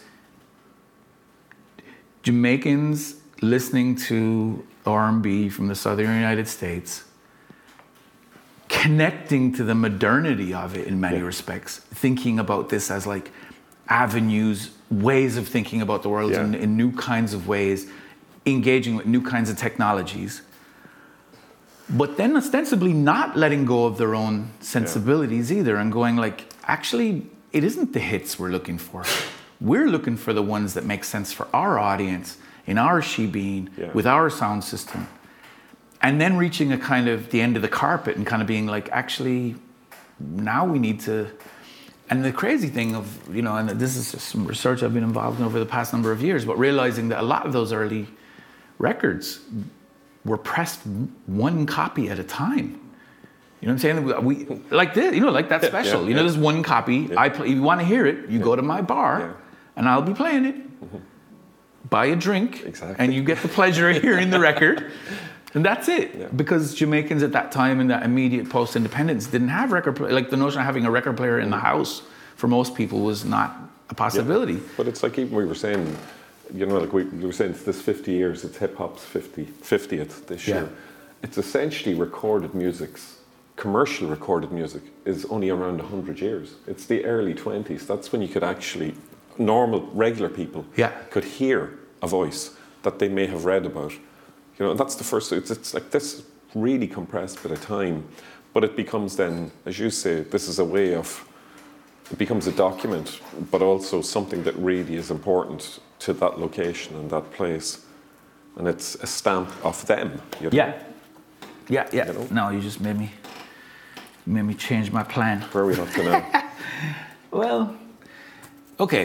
Jamaicans listening to R and B from the Southern United States, connecting to the modernity of it in many Yeah. respects, thinking about this as like avenues, ways of thinking about the world Yeah. in, in new kinds of ways, engaging with new kinds of technologies, but then ostensibly not letting go of their own sensibilities either, and going like, actually, it isn't the hits we're looking for. We're looking for the ones that make sense for our audience, in our shebeen, Yeah. with our sound system. And then reaching a kind of the end of the carpet and kind of being like, actually, now we need to. And the crazy thing of, you know, and this is just some research I've been involved in over the past number of years, but realizing that a lot of those early records were pressed one copy at a time. You know what I'm saying? We, like this, you know, like that special. yeah, you know, yeah. there's one copy. Yeah. I play, if you want to hear it, you go to my bar, Yeah. and I'll be playing it. Buy a drink, Exactly. and you get the pleasure of hearing the record. And that's it. Yeah. Because Jamaicans at that time, in that immediate post-independence, didn't have record play. Like the notion of having a record player in the house for most people was not a possibility. But it's like even we were saying, you know, like we, we were saying, it's this fifty years, it's hip hop's fifty, fiftieth this Yeah. year. It's essentially recorded music's, commercial recorded music is only around one hundred years. It's the early twenties. That's when you could actually, normal, regular people Yeah. could hear a voice that they may have read about. You know, that's the first, it's, it's like this really compressed bit of time. But it becomes then, as you say, this is a way of, it becomes a document, but also something that really is important to that location and that place. And it's a stamp of them. You know? Yeah. Yeah, yeah. You know? No, you just made me made me change my plan. Where are we up to now? Well, okay.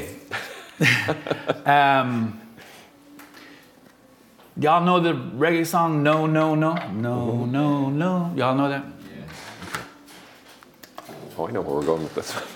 um, y'all know the reggae song No, No, No? No, no, no. Y'all know that? Oh, I know where we're going with this one.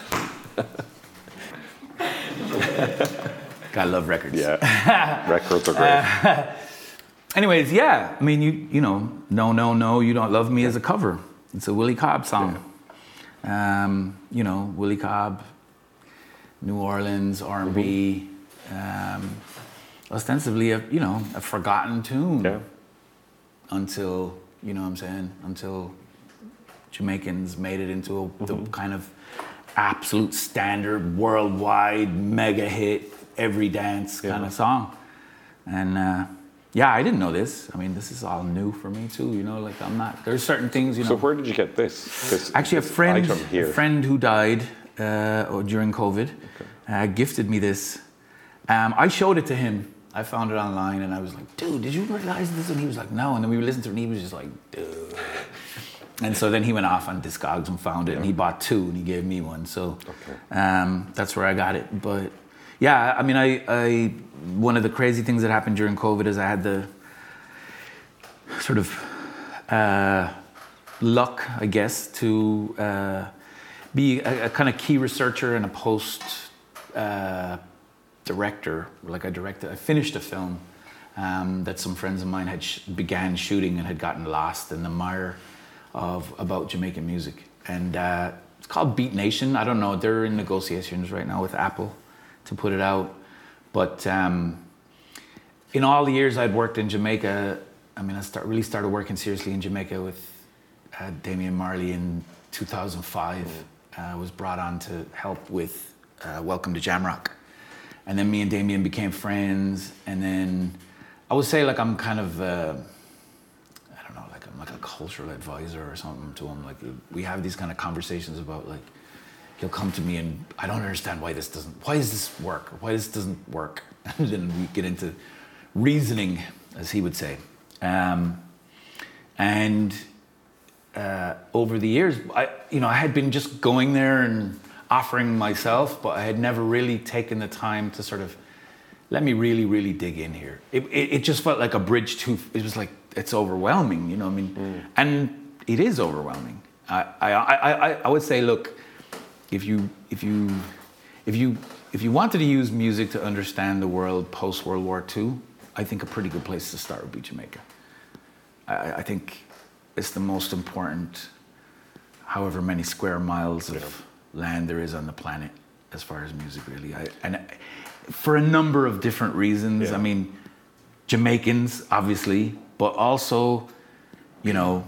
Gotta love records. Yeah. Records are great. Anyways, yeah. I mean, you you know, No, No, No, You Don't Love Me is a cover. It's a Willie Cobb song. Um, you know, Willie Cobb, New Orleans, R and B, um, ostensibly a, you know, a forgotten tune. Yeah. Until, you know what I'm saying, until Jamaicans made it into a, the kind of absolute standard, worldwide, mega hit, every dance Yeah. kind of song. And uh, yeah, I didn't know this. I mean, this is all new for me too, you know, like I'm not, there's certain things, you know. So where did you get this? this Actually, a this friend, item here. a friend who died uh, or during COVID uh, gifted me this. Um, I showed it to him. I found it online, and I was like, "Dude, did you realize this?" And he was like, "No." And then we listened to it, and he was just like, "Dude." And so then he went off on Discogs and found it, and he bought two, and he gave me one. So Okay. um, that's where I got it. But yeah, I mean, I, I one of the crazy things that happened during COVID is I had the sort of uh, luck, I guess, to uh, be a, a kind of key researcher and a post uh, director. Like I directed, I finished a film um, that some friends of mine had sh- began shooting and had gotten lost in the mire of about Jamaican music, and uh, it's called Beat Nation. I don't know; they're in negotiations right now with Apple to put it out. But um, in all the years I'd worked in Jamaica, I mean, I start, really started working seriously in Jamaica with uh, Damian Marley in two thousand five. I uh, was brought on to help with uh, Welcome to Jamrock. And then me and Damien became friends. And then I would say like I'm kind of, uh, I don't know, like I'm like a cultural advisor or something to him. Like we have these kind of conversations about like, he'll come to me and I don't understand why this doesn't, why does this work? Or why this doesn't work? And then we get into reasoning, as he would say. Um, and uh, over the years, I, you know, I had been just going there and offering myself, but I had never really taken the time to sort of, let me really, really dig in here. It, it, it just felt like a bridge too, it was like, it's overwhelming, you know what I mean? Mm. And it is overwhelming. I, I, I, I would say, look, if you, if you, if you, if you wanted to use music to understand the world post-World War Two, I think a pretty good place to start would be Jamaica. I, I think it's the most important, however many square miles of yeah. land there is on the planet as far as music, really. I, and for a number of different reasons. Yeah. I mean, Jamaicans, obviously, but also, you know,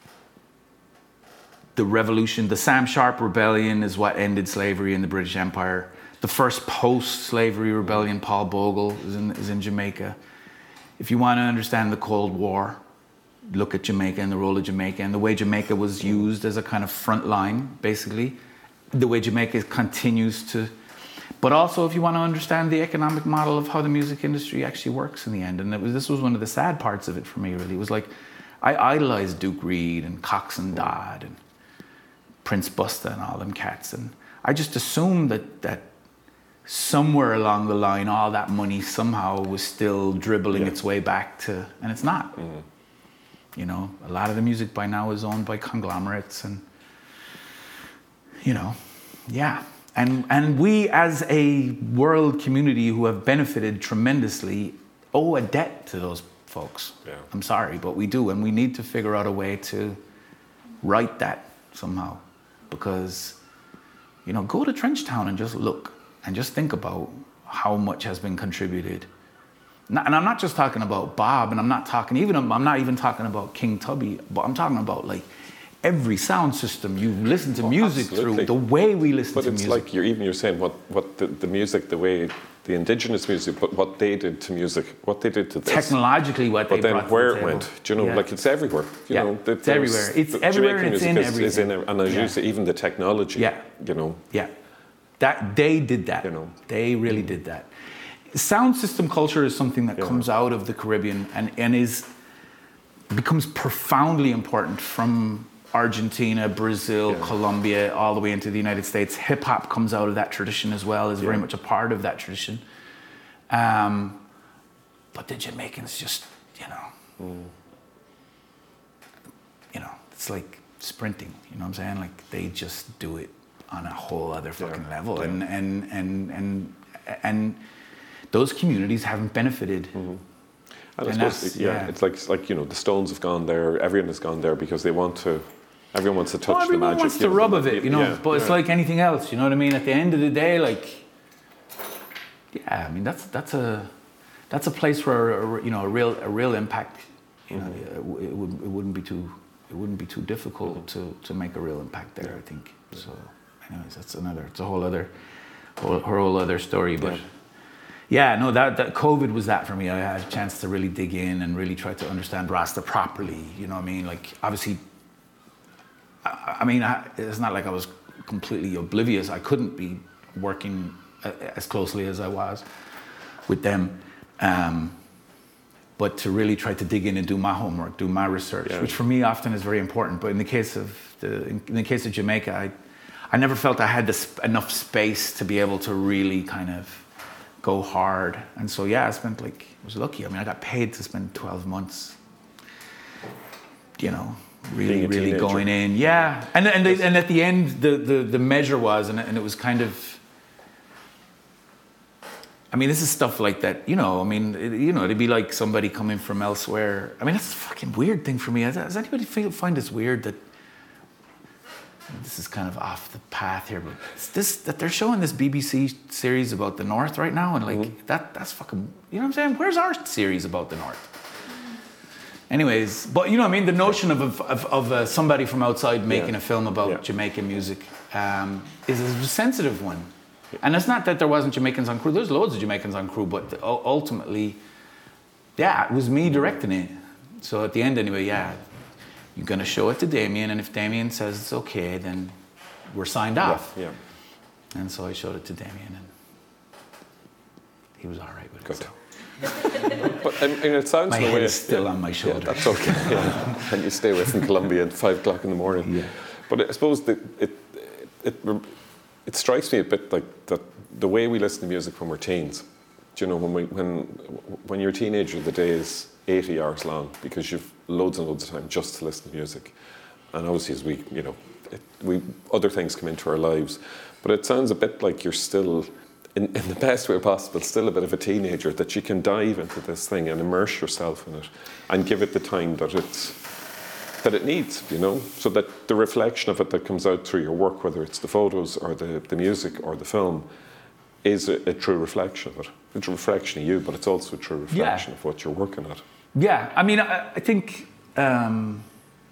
the revolution, the Sam Sharp Rebellion is what ended slavery in the British Empire. The first post-slavery rebellion, Paul Bogle, is in, is in Jamaica. If you want to understand the Cold War, look at Jamaica and the role of Jamaica and the way Jamaica was used as a kind of front line, basically. The way Jamaica continues to... But also, if you want to understand the economic model of how the music industry actually works in the end. And it was, this was one of the sad parts of it for me, really. It was like, I idolized Duke Reid and Cox and Dodd and Prince Busta and all them cats. And I just assumed that that somewhere along the line, all that money somehow was still dribbling yeah. its way back to, and it's not. Mm-hmm. You know, a lot of the music by now is owned by conglomerates and, you know, yeah. And and we as a world community who have benefited tremendously owe a debt to those folks. Yeah. I'm sorry, but we do. And we need to figure out a way to right that somehow. Because, you know, go to Trenchtown and just look and just think about how much has been contributed. And I'm not just talking about Bob, and I'm not talking even, I'm not even talking about King Tubby, but I'm talking about like every sound system you listen to oh, music absolutely. Through, the way we listen but to music. music. But it's like you're even you're saying what, what the, the music, the way the indigenous music, but what they did to music, what they did to this. Technologically, what but they then brought where to the it table. went, do you know, yeah. like it's everywhere. You yeah. know, the, it's everywhere. It's the everywhere. Jamaican It's music in is, everything. is in, and as yeah. you say, even the technology. Yeah. You know. Yeah. That they did that. You know. They really did that. Sound system culture is something that yeah. comes out of the Caribbean and, and is becomes profoundly important from Argentina, Brazil, yeah. Colombia, all the way into the United States. Hip hop comes out of that tradition as well, is yeah. very much a part of that tradition. Um, but the Jamaicans just, you know, mm. you know, it's like sprinting. You know what I'm saying? Like they just do it on a whole other fucking yeah. level, yeah. and and and and and those communities haven't benefited. Mm-hmm. And, and I suppose, yeah, yeah, it's like it's like you know, the Stones have gone there. Everyone has gone there because they want to. Everyone wants to touch well, the magic. Everyone wants the rub of it, you know. Yeah, but yeah. it's like anything else, you know what I mean? At the end of the day, like, yeah, I mean that's that's a that's a place where a, you know a real a real impact. You know, mm-hmm. it, it wouldn't it wouldn't be too it wouldn't be too difficult mm-hmm. to to make a real impact there. Yeah. I think so. Anyways, that's another. It's a whole other whole, whole other story, but. Yeah. Yeah, no, that, that COVID was that for me. I had a chance to really dig in and really try to understand Rasta properly. You know what I mean? Like, obviously, I, I mean, I, it's not like I was completely oblivious. I couldn't be working as closely as I was with them. Um, but to really try to dig in and do my homework, do my research, yeah. which for me often is very important. But in the case of the, in the case of Jamaica, I, I never felt I had this, enough space to be able to really kind of go hard. And so, yeah, I spent like, I was lucky. I mean, I got paid to spend twelve months, you know, really, really teenager. Going in. Yeah. And and, they, and at the end, the, the, the measure was, and, and it was kind of, I mean, this is stuff like that, you know, I mean, it, you know, it'd be like somebody coming from elsewhere. I mean, that's a fucking weird thing for me. Does, does anybody feel, find this weird that, this is kind of off the path here, but it's this that they're showing this B B C series about the North right now, and like mm-hmm. that that's fucking, you know what I'm saying? Where's our series about the North? anyways, but you know what I mean? The notion of, of, of uh, somebody from outside making Yeah. a film about Yeah. Jamaican music um, is a sensitive one. And it's not that there wasn't Jamaicans on crew. There's loads of Jamaicans on crew, but u- ultimately, yeah, it was me directing it. So at the end anyway, yeah, you're going to show it to Damien, and if Damien says it's okay, then we're signed off. Yeah. And so I showed it to Damien, and he was all right with it. Good. So. But I mean, it sounds My in a head way, is still yeah, on my yeah, shoulder. that's okay. Yeah. And you stay away from Colombia at five o'clock in the morning. Yeah. But I suppose that it, it it it strikes me a bit like that the way we listen to music when we're teens. Do you know, when we when when you're a teenager, the day is eighty hours long because you've loads and loads of time just to listen to music. And obviously, as we you know, it, we other things come into our lives. But it sounds a bit like you're still, in, in the best way possible, still a bit of a teenager, that you can dive into this thing and immerse yourself in it and give it the time that it's that it needs, you know, so that the reflection of it that comes out through your work, whether it's the photos or the, the music or the film, is a, a true reflection of it. It's a reflection of you, but it's also a true reflection Yeah. of what you're working at. Yeah, I mean, I, I think, um,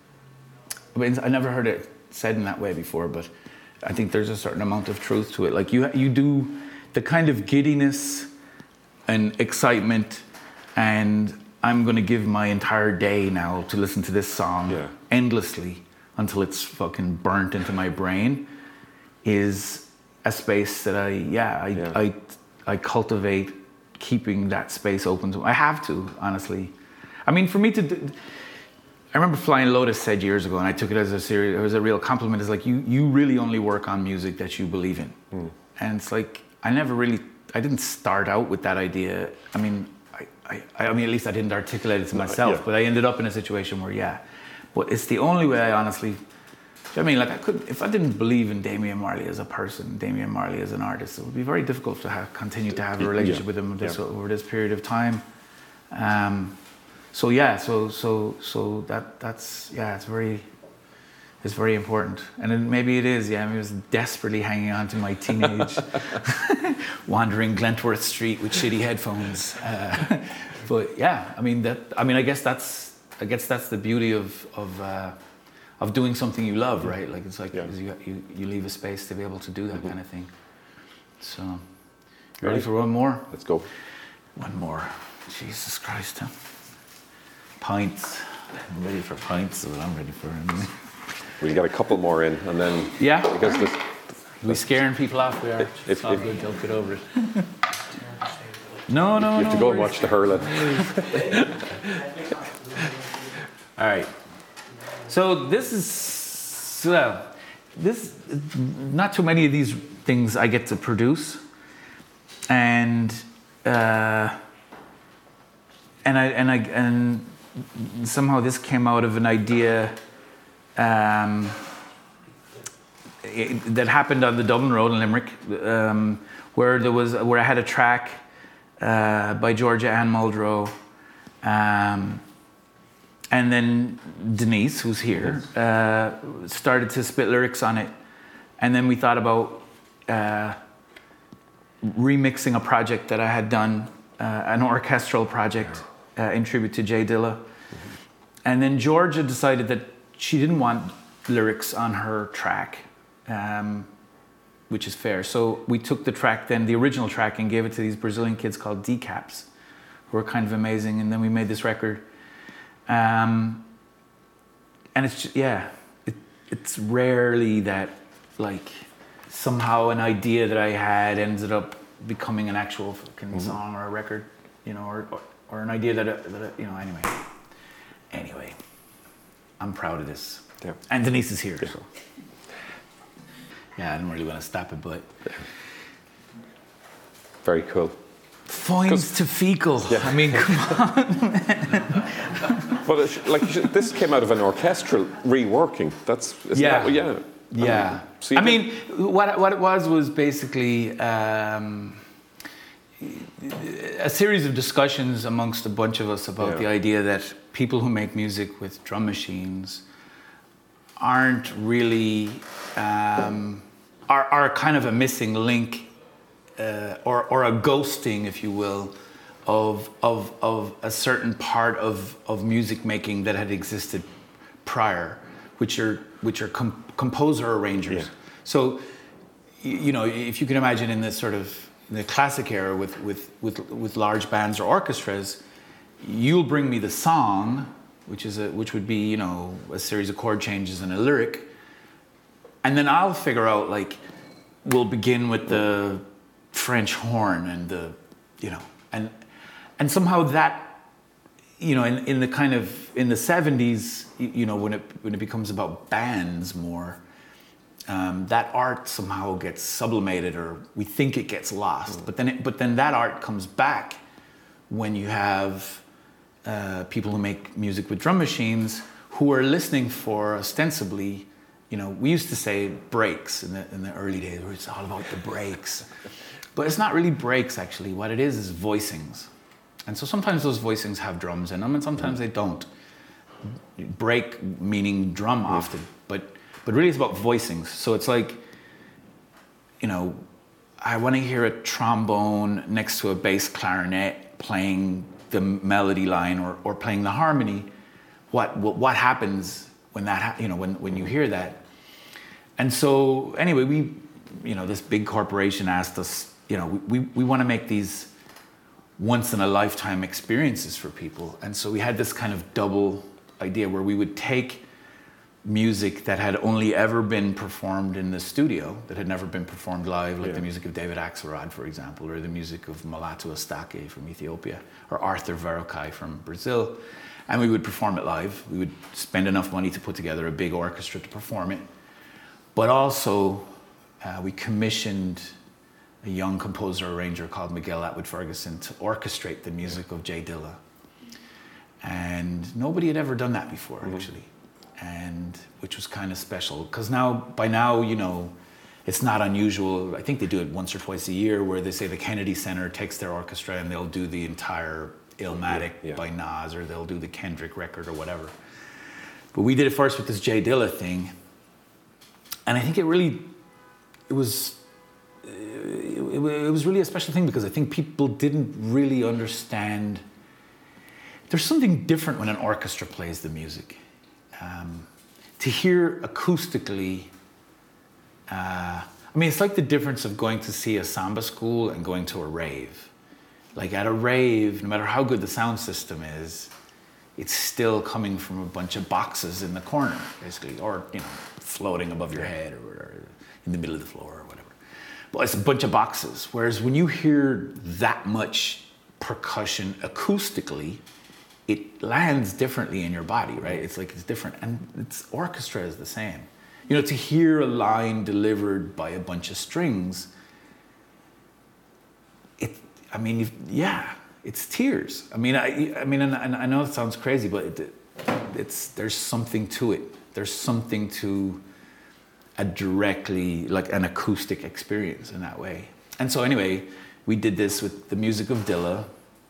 I mean, I never heard it said in that way before, but I think there's a certain amount of truth to it. Like you, you do the kind of giddiness and excitement, and I'm going to give my entire day now to listen to this song Yeah. endlessly until it's fucking burnt into my brain, is a space that I, yeah, I, Yeah. I, I cultivate, keeping that space open to. I have to, honestly. I mean, for me to do, I remember Flying Lotus said years ago, and I took it as a serious, it was a real compliment. It's like, you, you really only work on music that you believe in. Mm. And it's like, I never really, I didn't start out with that idea. I mean, I, I, I mean, at least I didn't articulate it to myself, yeah. but I ended up in a situation where, yeah. But it's the only way I honestly, I mean, like I could, if I didn't believe in Damian Marley as a person, Damian Marley as an artist, it would be very difficult to have, continue to have a relationship Yeah. with him this, Yeah. over this period of time. Um, so yeah, so so so that that's yeah, it's very, it's very important, and then maybe it is. Yeah, I mean, I was desperately hanging on to my teenage, wandering Glentworth Street with shitty headphones. Uh, but yeah, I mean that. I mean, I guess that's. I guess that's the beauty of of. Uh, of doing something you love, right? Like it's like Yeah. you, you you leave a space to be able to do that Mm-hmm. kind of thing. So, ready Right. for one more? Let's go. One more. Jesus Christ, huh? Pints. I'm ready for pints, is what I'm ready for. Anyway. We got a couple more in, and then Yeah? because this, We scaring people off? We are. If- It's all if- good. Don't get over it. no, no, you no. have to go and worries. watch the hurling. All right. So this is well, this not too many of these things I get to produce, and uh, and I and I and somehow this came out of an idea um, it, that happened on the Dublin Road in Limerick, um, where there was where I had a track uh, by Georgia Ann Muldrow. Um, And then Denise, who's here, uh, started to spit lyrics on it. And then we thought about uh, remixing a project that I had done, uh, an orchestral project uh, in tribute to Jay Dilla. Mm-hmm. And then Georgia decided that she didn't want lyrics on her track, um, which is fair. So we took the track then, the original track, and gave it to these Brazilian kids called Decaps, who were kind of amazing. And then we made this record. Um, and it's just, yeah, it, it's rarely that like somehow an idea that I had ended up becoming an actual fucking mm-hmm. song or a record, you know, or or, or an idea that, I, that I, you know. Anyway, anyway, I'm proud of this. Yeah. And Denise is here. Yeah. So. Yeah, I don't really want to stop it, but Very cool. Foins to fecal. Yeah. I mean, come on. But it's, like this came out of an orchestral reworking. That's isn't Yeah. that, yeah. Yeah. Um, so you I did- mean, what what it was was basically um, a series of discussions amongst a bunch of us about Yeah. the idea that people who make music with drum machines aren't really um, are are kind of a missing link uh, or or a ghosting, if you will, of of of a certain part of of music making that had existed prior, which are which are com- composer arrangers. Yeah. So, you know, if you can imagine in this sort of in the classic era with with with with large bands or orchestras, you'll bring me the song, which is a which would be, you know, a series of chord changes and a lyric, and then I'll figure out, like, we'll begin with the French horn and the, you know, and and somehow that, you know, in, in the kind of in the seventies, you, you know, when it when it becomes about bands more, um, that art somehow gets sublimated, or we think it gets lost. Mm. But then it, but then that art comes back when you have uh, people who make music with drum machines who are listening for ostensibly, you know, we used to say breaks in the in the early days, where it's all about the breaks. But it's not really breaks, actually. What it is is voicings. And so sometimes those voicings have drums in them, and sometimes they don't. Break meaning drum often, but but really it's about voicings. So it's like, you know, I want to hear a trombone next to a bass clarinet playing the melody line or, or playing the harmony. What, what what happens when that ha- you know when, when you hear that? And so anyway, we, you know, this big corporation asked us, you know, we, we want to make these once in a lifetime experiences for people. And so we had this kind of double idea where we would take music that had only ever been performed in the studio, that had never been performed live, like yeah. the music of David Axelrod, for example, or the music of Mulatu Astatke from Ethiopia, or Arthur Verocai from Brazil. And we would perform it live. We would spend enough money to put together a big orchestra to perform it. But also, uh, we commissioned a young composer arranger called Miguel Atwood Ferguson to orchestrate the music of Jay Dilla. And nobody had ever done that before, mm-hmm. actually. And which was kind of special, because now, by now, you know, it's not unusual. I think they do it once or twice a year, where they say the Kennedy Center takes their orchestra and they'll do the entire Illmatic yeah, yeah. by Nas, or they'll do the Kendrick record or whatever. But we did it first with this Jay Dilla thing. And I think it really, it was, it, it was really a special thing, because I think people didn't really understand. There's something different when an orchestra plays the music. Um, to hear acoustically, uh, I mean, it's like the difference of going to see a samba school and going to a rave. Like at a rave, no matter how good the sound system is, it's still coming from a bunch of boxes in the corner, basically, or, you know, floating above your head, or, or in the middle of the floor, or whatever. But it's a bunch of boxes. Whereas when you hear that much percussion acoustically, it lands differently in your body, right? It's like it's different, and its orchestra is the same. You know, to hear a line delivered by a bunch of strings, it. I mean, yeah, it's tears. I mean, I, I mean, and, and I know it sounds crazy, but it, it's there's something to it. There's something to a directly, like an acoustic experience in that way. And so anyway, we did this with the music of Dilla.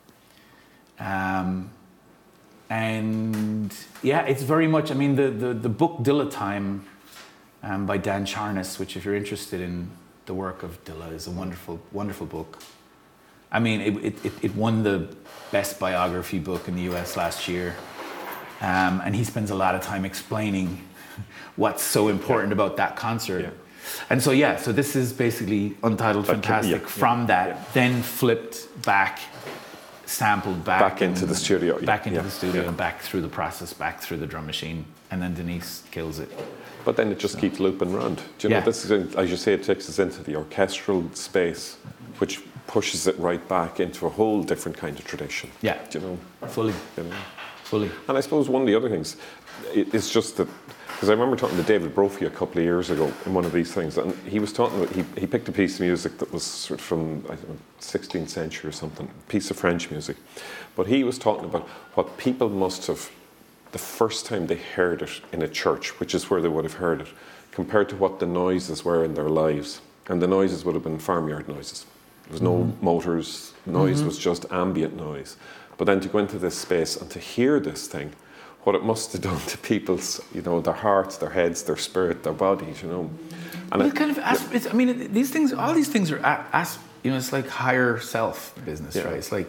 Um, and yeah, it's very much, I mean, the, the, the book Dilla Time um, by Dan Charnas, which if you're interested in the work of Dilla, is a wonderful, wonderful book. I mean, it, it, it won the best biography book in the U S last year. Um, and he spends a lot of time explaining what's so important yeah. about that concert. Yeah. And so, yeah, so this is basically Untitled that Fantastic can, yeah, from yeah, that, yeah. then flipped back, sampled back. Back into the studio. Yeah, back into yeah, the studio yeah. and back through the process, back through the drum machine. And then Denise kills it. But then it just so. keeps looping around. Do you know, yeah. this is, as you say, it takes us into the orchestral space, which pushes it right back into a whole different kind of tradition. Yeah. Do you know? Fully. You know? Fully. And I suppose one of the other things, it, it's just that, because I remember talking to David Brophy a couple of years ago in one of these things, and he was talking about, he, he picked a piece of music that was sort of from, I don't know, sixteenth century or something, a piece of French music. But he was talking about what people must have, the first time they heard it in a church, which is where they would have heard it, compared to what the noises were in their lives. And the noises would have been farmyard noises. There was no mm-hmm. motors, noise mm-hmm. was just ambient noise. But then to go into this space and to hear this thing, what it must have done to people's, you know, their hearts, their heads, their spirit, their bodies, you know. And it, it kind of, as, it's, I mean, these things, all these things are, as, you know, it's like higher self business, yeah. right? It's like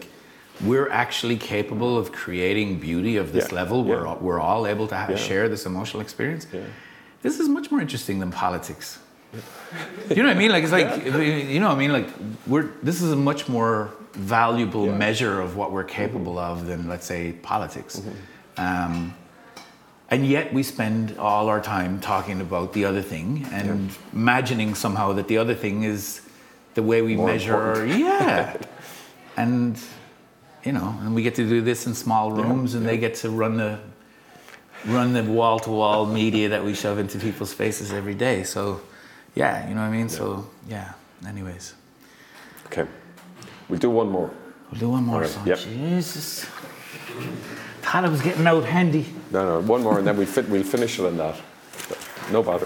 we're actually capable of creating beauty of this Yeah. level. Yeah. We're, we're all able to ha- Yeah. share this emotional experience. Yeah. This is much more interesting than politics. You know what I mean? Like, it's like, you know what I mean? Like, we're, this is a much more valuable Yeah. measure of what we're capable Mm-hmm. of than, let's say, politics. Mm-hmm. Um, and yet we spend all our time talking about the other thing and Yeah. imagining somehow that the other thing is the way we More measure our, important. yeah. And, you know, and we get to do this in small rooms, and yeah. they get to run the run the wall-to-wall media that we shove into people's faces every day. So, yeah, you know what I mean? Yeah. So, yeah, anyways. Okay. We'll do one more. We'll do one more All right, song. yep. Jesus. Thought I was getting out handy. No, no, one more, and then we fit, we'll finish it on that. No bother.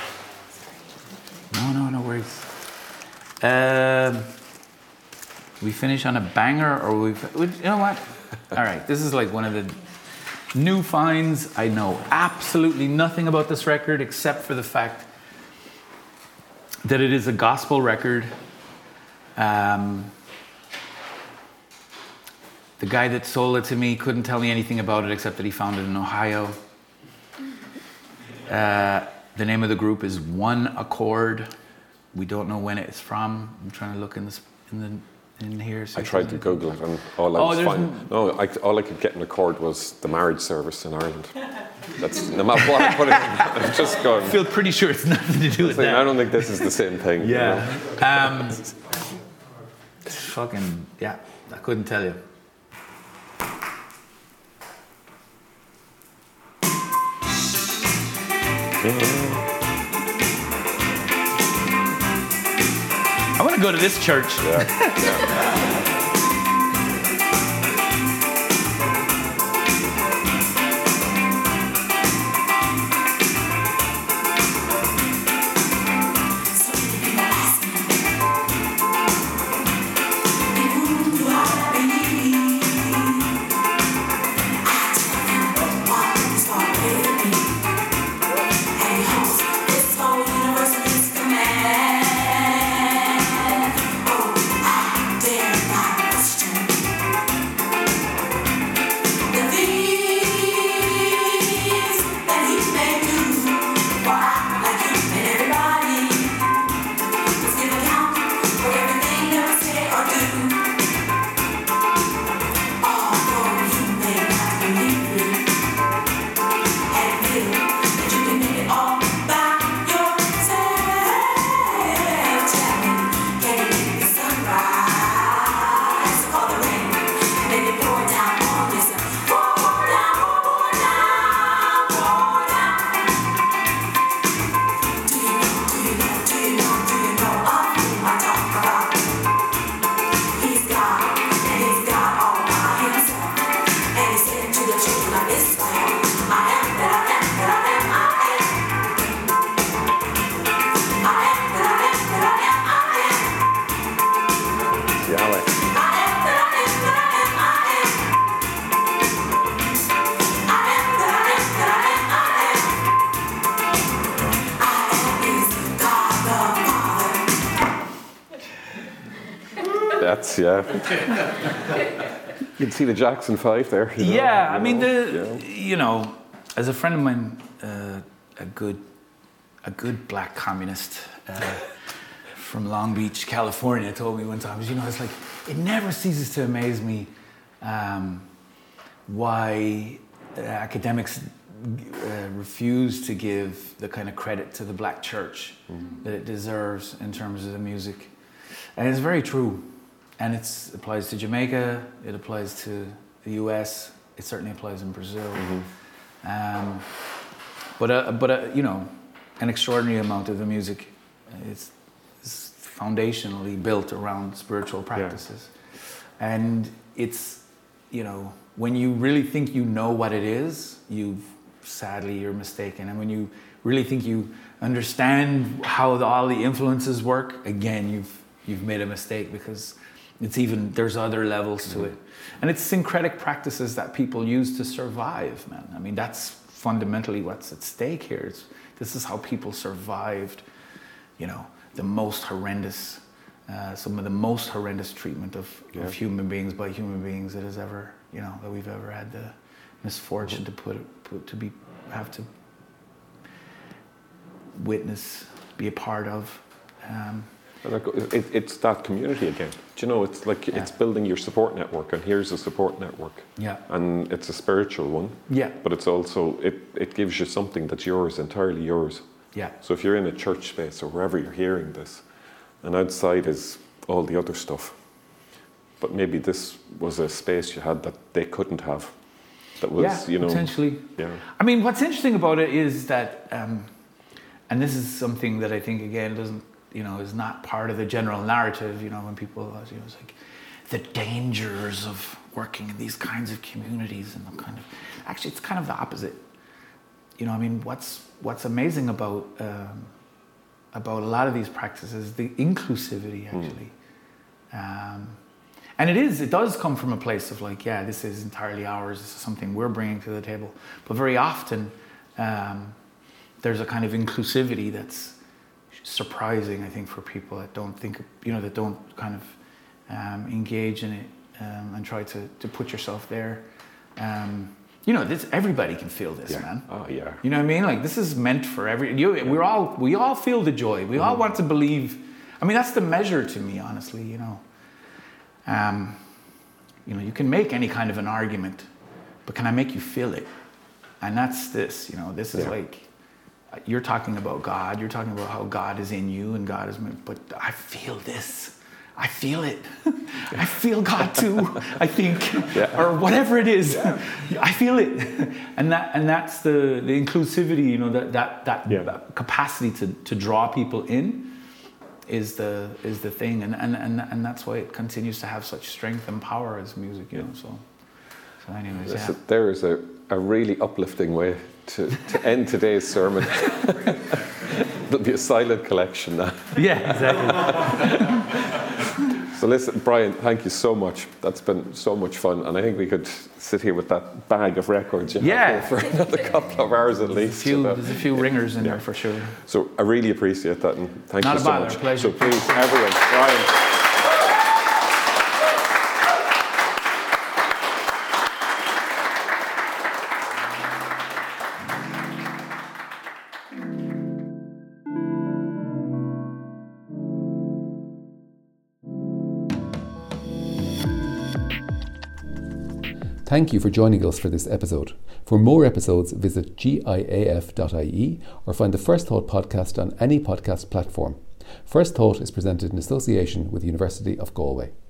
No, no, no worries. Um, we finish on a banger, or we, we... You know what? All right, this is like one of the new finds. I know absolutely nothing about this record except for the fact that it is a gospel record. Um, the guy that sold it to me couldn't tell me anything about it except that he found it in Ohio. Uh, the name of the group is One Accord. We don't know when it's from. I'm trying to look in this in the in here. I tried to Google it, and all I Oh, was there's finding, n- no, I, all I could get in the chord was the marriage service in Ireland. That's no matter what I put in. I'm just going. I feel pretty sure it's nothing to do with I that. don't think this is the same thing. you Yeah. know? Um, fucking, yeah, I couldn't tell you. I want to go to this church. Yeah. yeah. That's, yeah. You can see the Jackson Five there. you know, Yeah, you I mean, know, the yeah. you know, as a friend of mine, uh, a good a good black communist uh, from Long Beach, California, told me one time, you know, it's like it never ceases to amaze me um, why uh, academics uh, refuse to give the kind of credit to the black church mm-hmm. that it deserves in terms of the music, and it's very true. And it applies to Jamaica, it applies to the U S, it certainly applies in Brazil. Mm-hmm. Um, but, uh, but uh, you know, an extraordinary amount of the music is, is foundationally built around spiritual practices. Yeah. And it's, you know, when you really think you know what it is, you've, sadly, you're mistaken. And when you really think you understand how the, all the influences work, again, you've, you've made a mistake, because it's even, there's other levels to it. And it's syncretic practices that people use to survive, man. I mean, that's fundamentally what's at stake here. It's, this is how people survived, you know, the most horrendous uh, some of the most horrendous treatment of, Yeah. of human beings by human beings that has ever, you know, that we've ever had the misfortune to put, put to be have to witness, be a part of. Um, And it, it, it's that community again. Do you know, it's like Yeah. it's building your support network, and here's a support network. Yeah. And it's a spiritual one. Yeah. But it's also, it, it gives you something that's yours, entirely yours. Yeah. So if you're in a church space or wherever you're hearing this, and outside is all the other stuff, but maybe this was a space you had that they couldn't have. That was, yeah, you know. potentially. Yeah. I mean, what's interesting about it is that, um, and this is something that I think, again, doesn't, you know, is not part of the general narrative, you know, when people, you know, it's like the dangers of working in these kinds of communities and the kind of, actually it's kind of the opposite. You know, I mean, what's what's amazing about um, about a lot of these practices is the inclusivity, actually. Mm. Um, and it is, it does come from a place of like, yeah, this is entirely ours, this is something we're bringing to the table. But very often, um, there's a kind of inclusivity that's surprising, I think, for people that don't think, you know, that don't kind of um, engage in it um, and try to, to put yourself there. Um, you know, this, everybody can feel this, Yeah. man. Oh, yeah. You know what I mean? Like, this is meant for every. You, we're all we all feel the joy. We all want to believe. I mean, that's the measure to me, honestly. You know, um, you know, you can make any kind of an argument, but can I make you feel it? And that's this. You know, this is Yeah. like. You're talking about God. You're talking about how God is in you and God is. But I feel this. I feel it. I feel God too. I think, Yeah. or whatever it is. Yeah. I feel it, and that and that's the, the inclusivity. You know, that that that Yeah. capacity to, to draw people in is the is the thing, and, and and and that's why it continues to have such strength and power as music. You know, so so anyways, yeah. So there is a, a really uplifting way to, to end today's sermon. There'll be a silent collection now. Yeah, exactly. So listen, Brian, thank you so much. That's been so much fun, and I think we could sit here with that bag of records you have Yeah. here for another couple of hours at There's a least. few, you know. there's a few ringers in Yeah. there for sure. So I really appreciate that, and thank Not you a so bother, much. pleasure. So please, everyone, Brian. Thank you for joining us for this episode. For more episodes, visit giaf dot I E or find the First Thought podcast on any podcast platform. First Thought is presented in association with the University of Galway.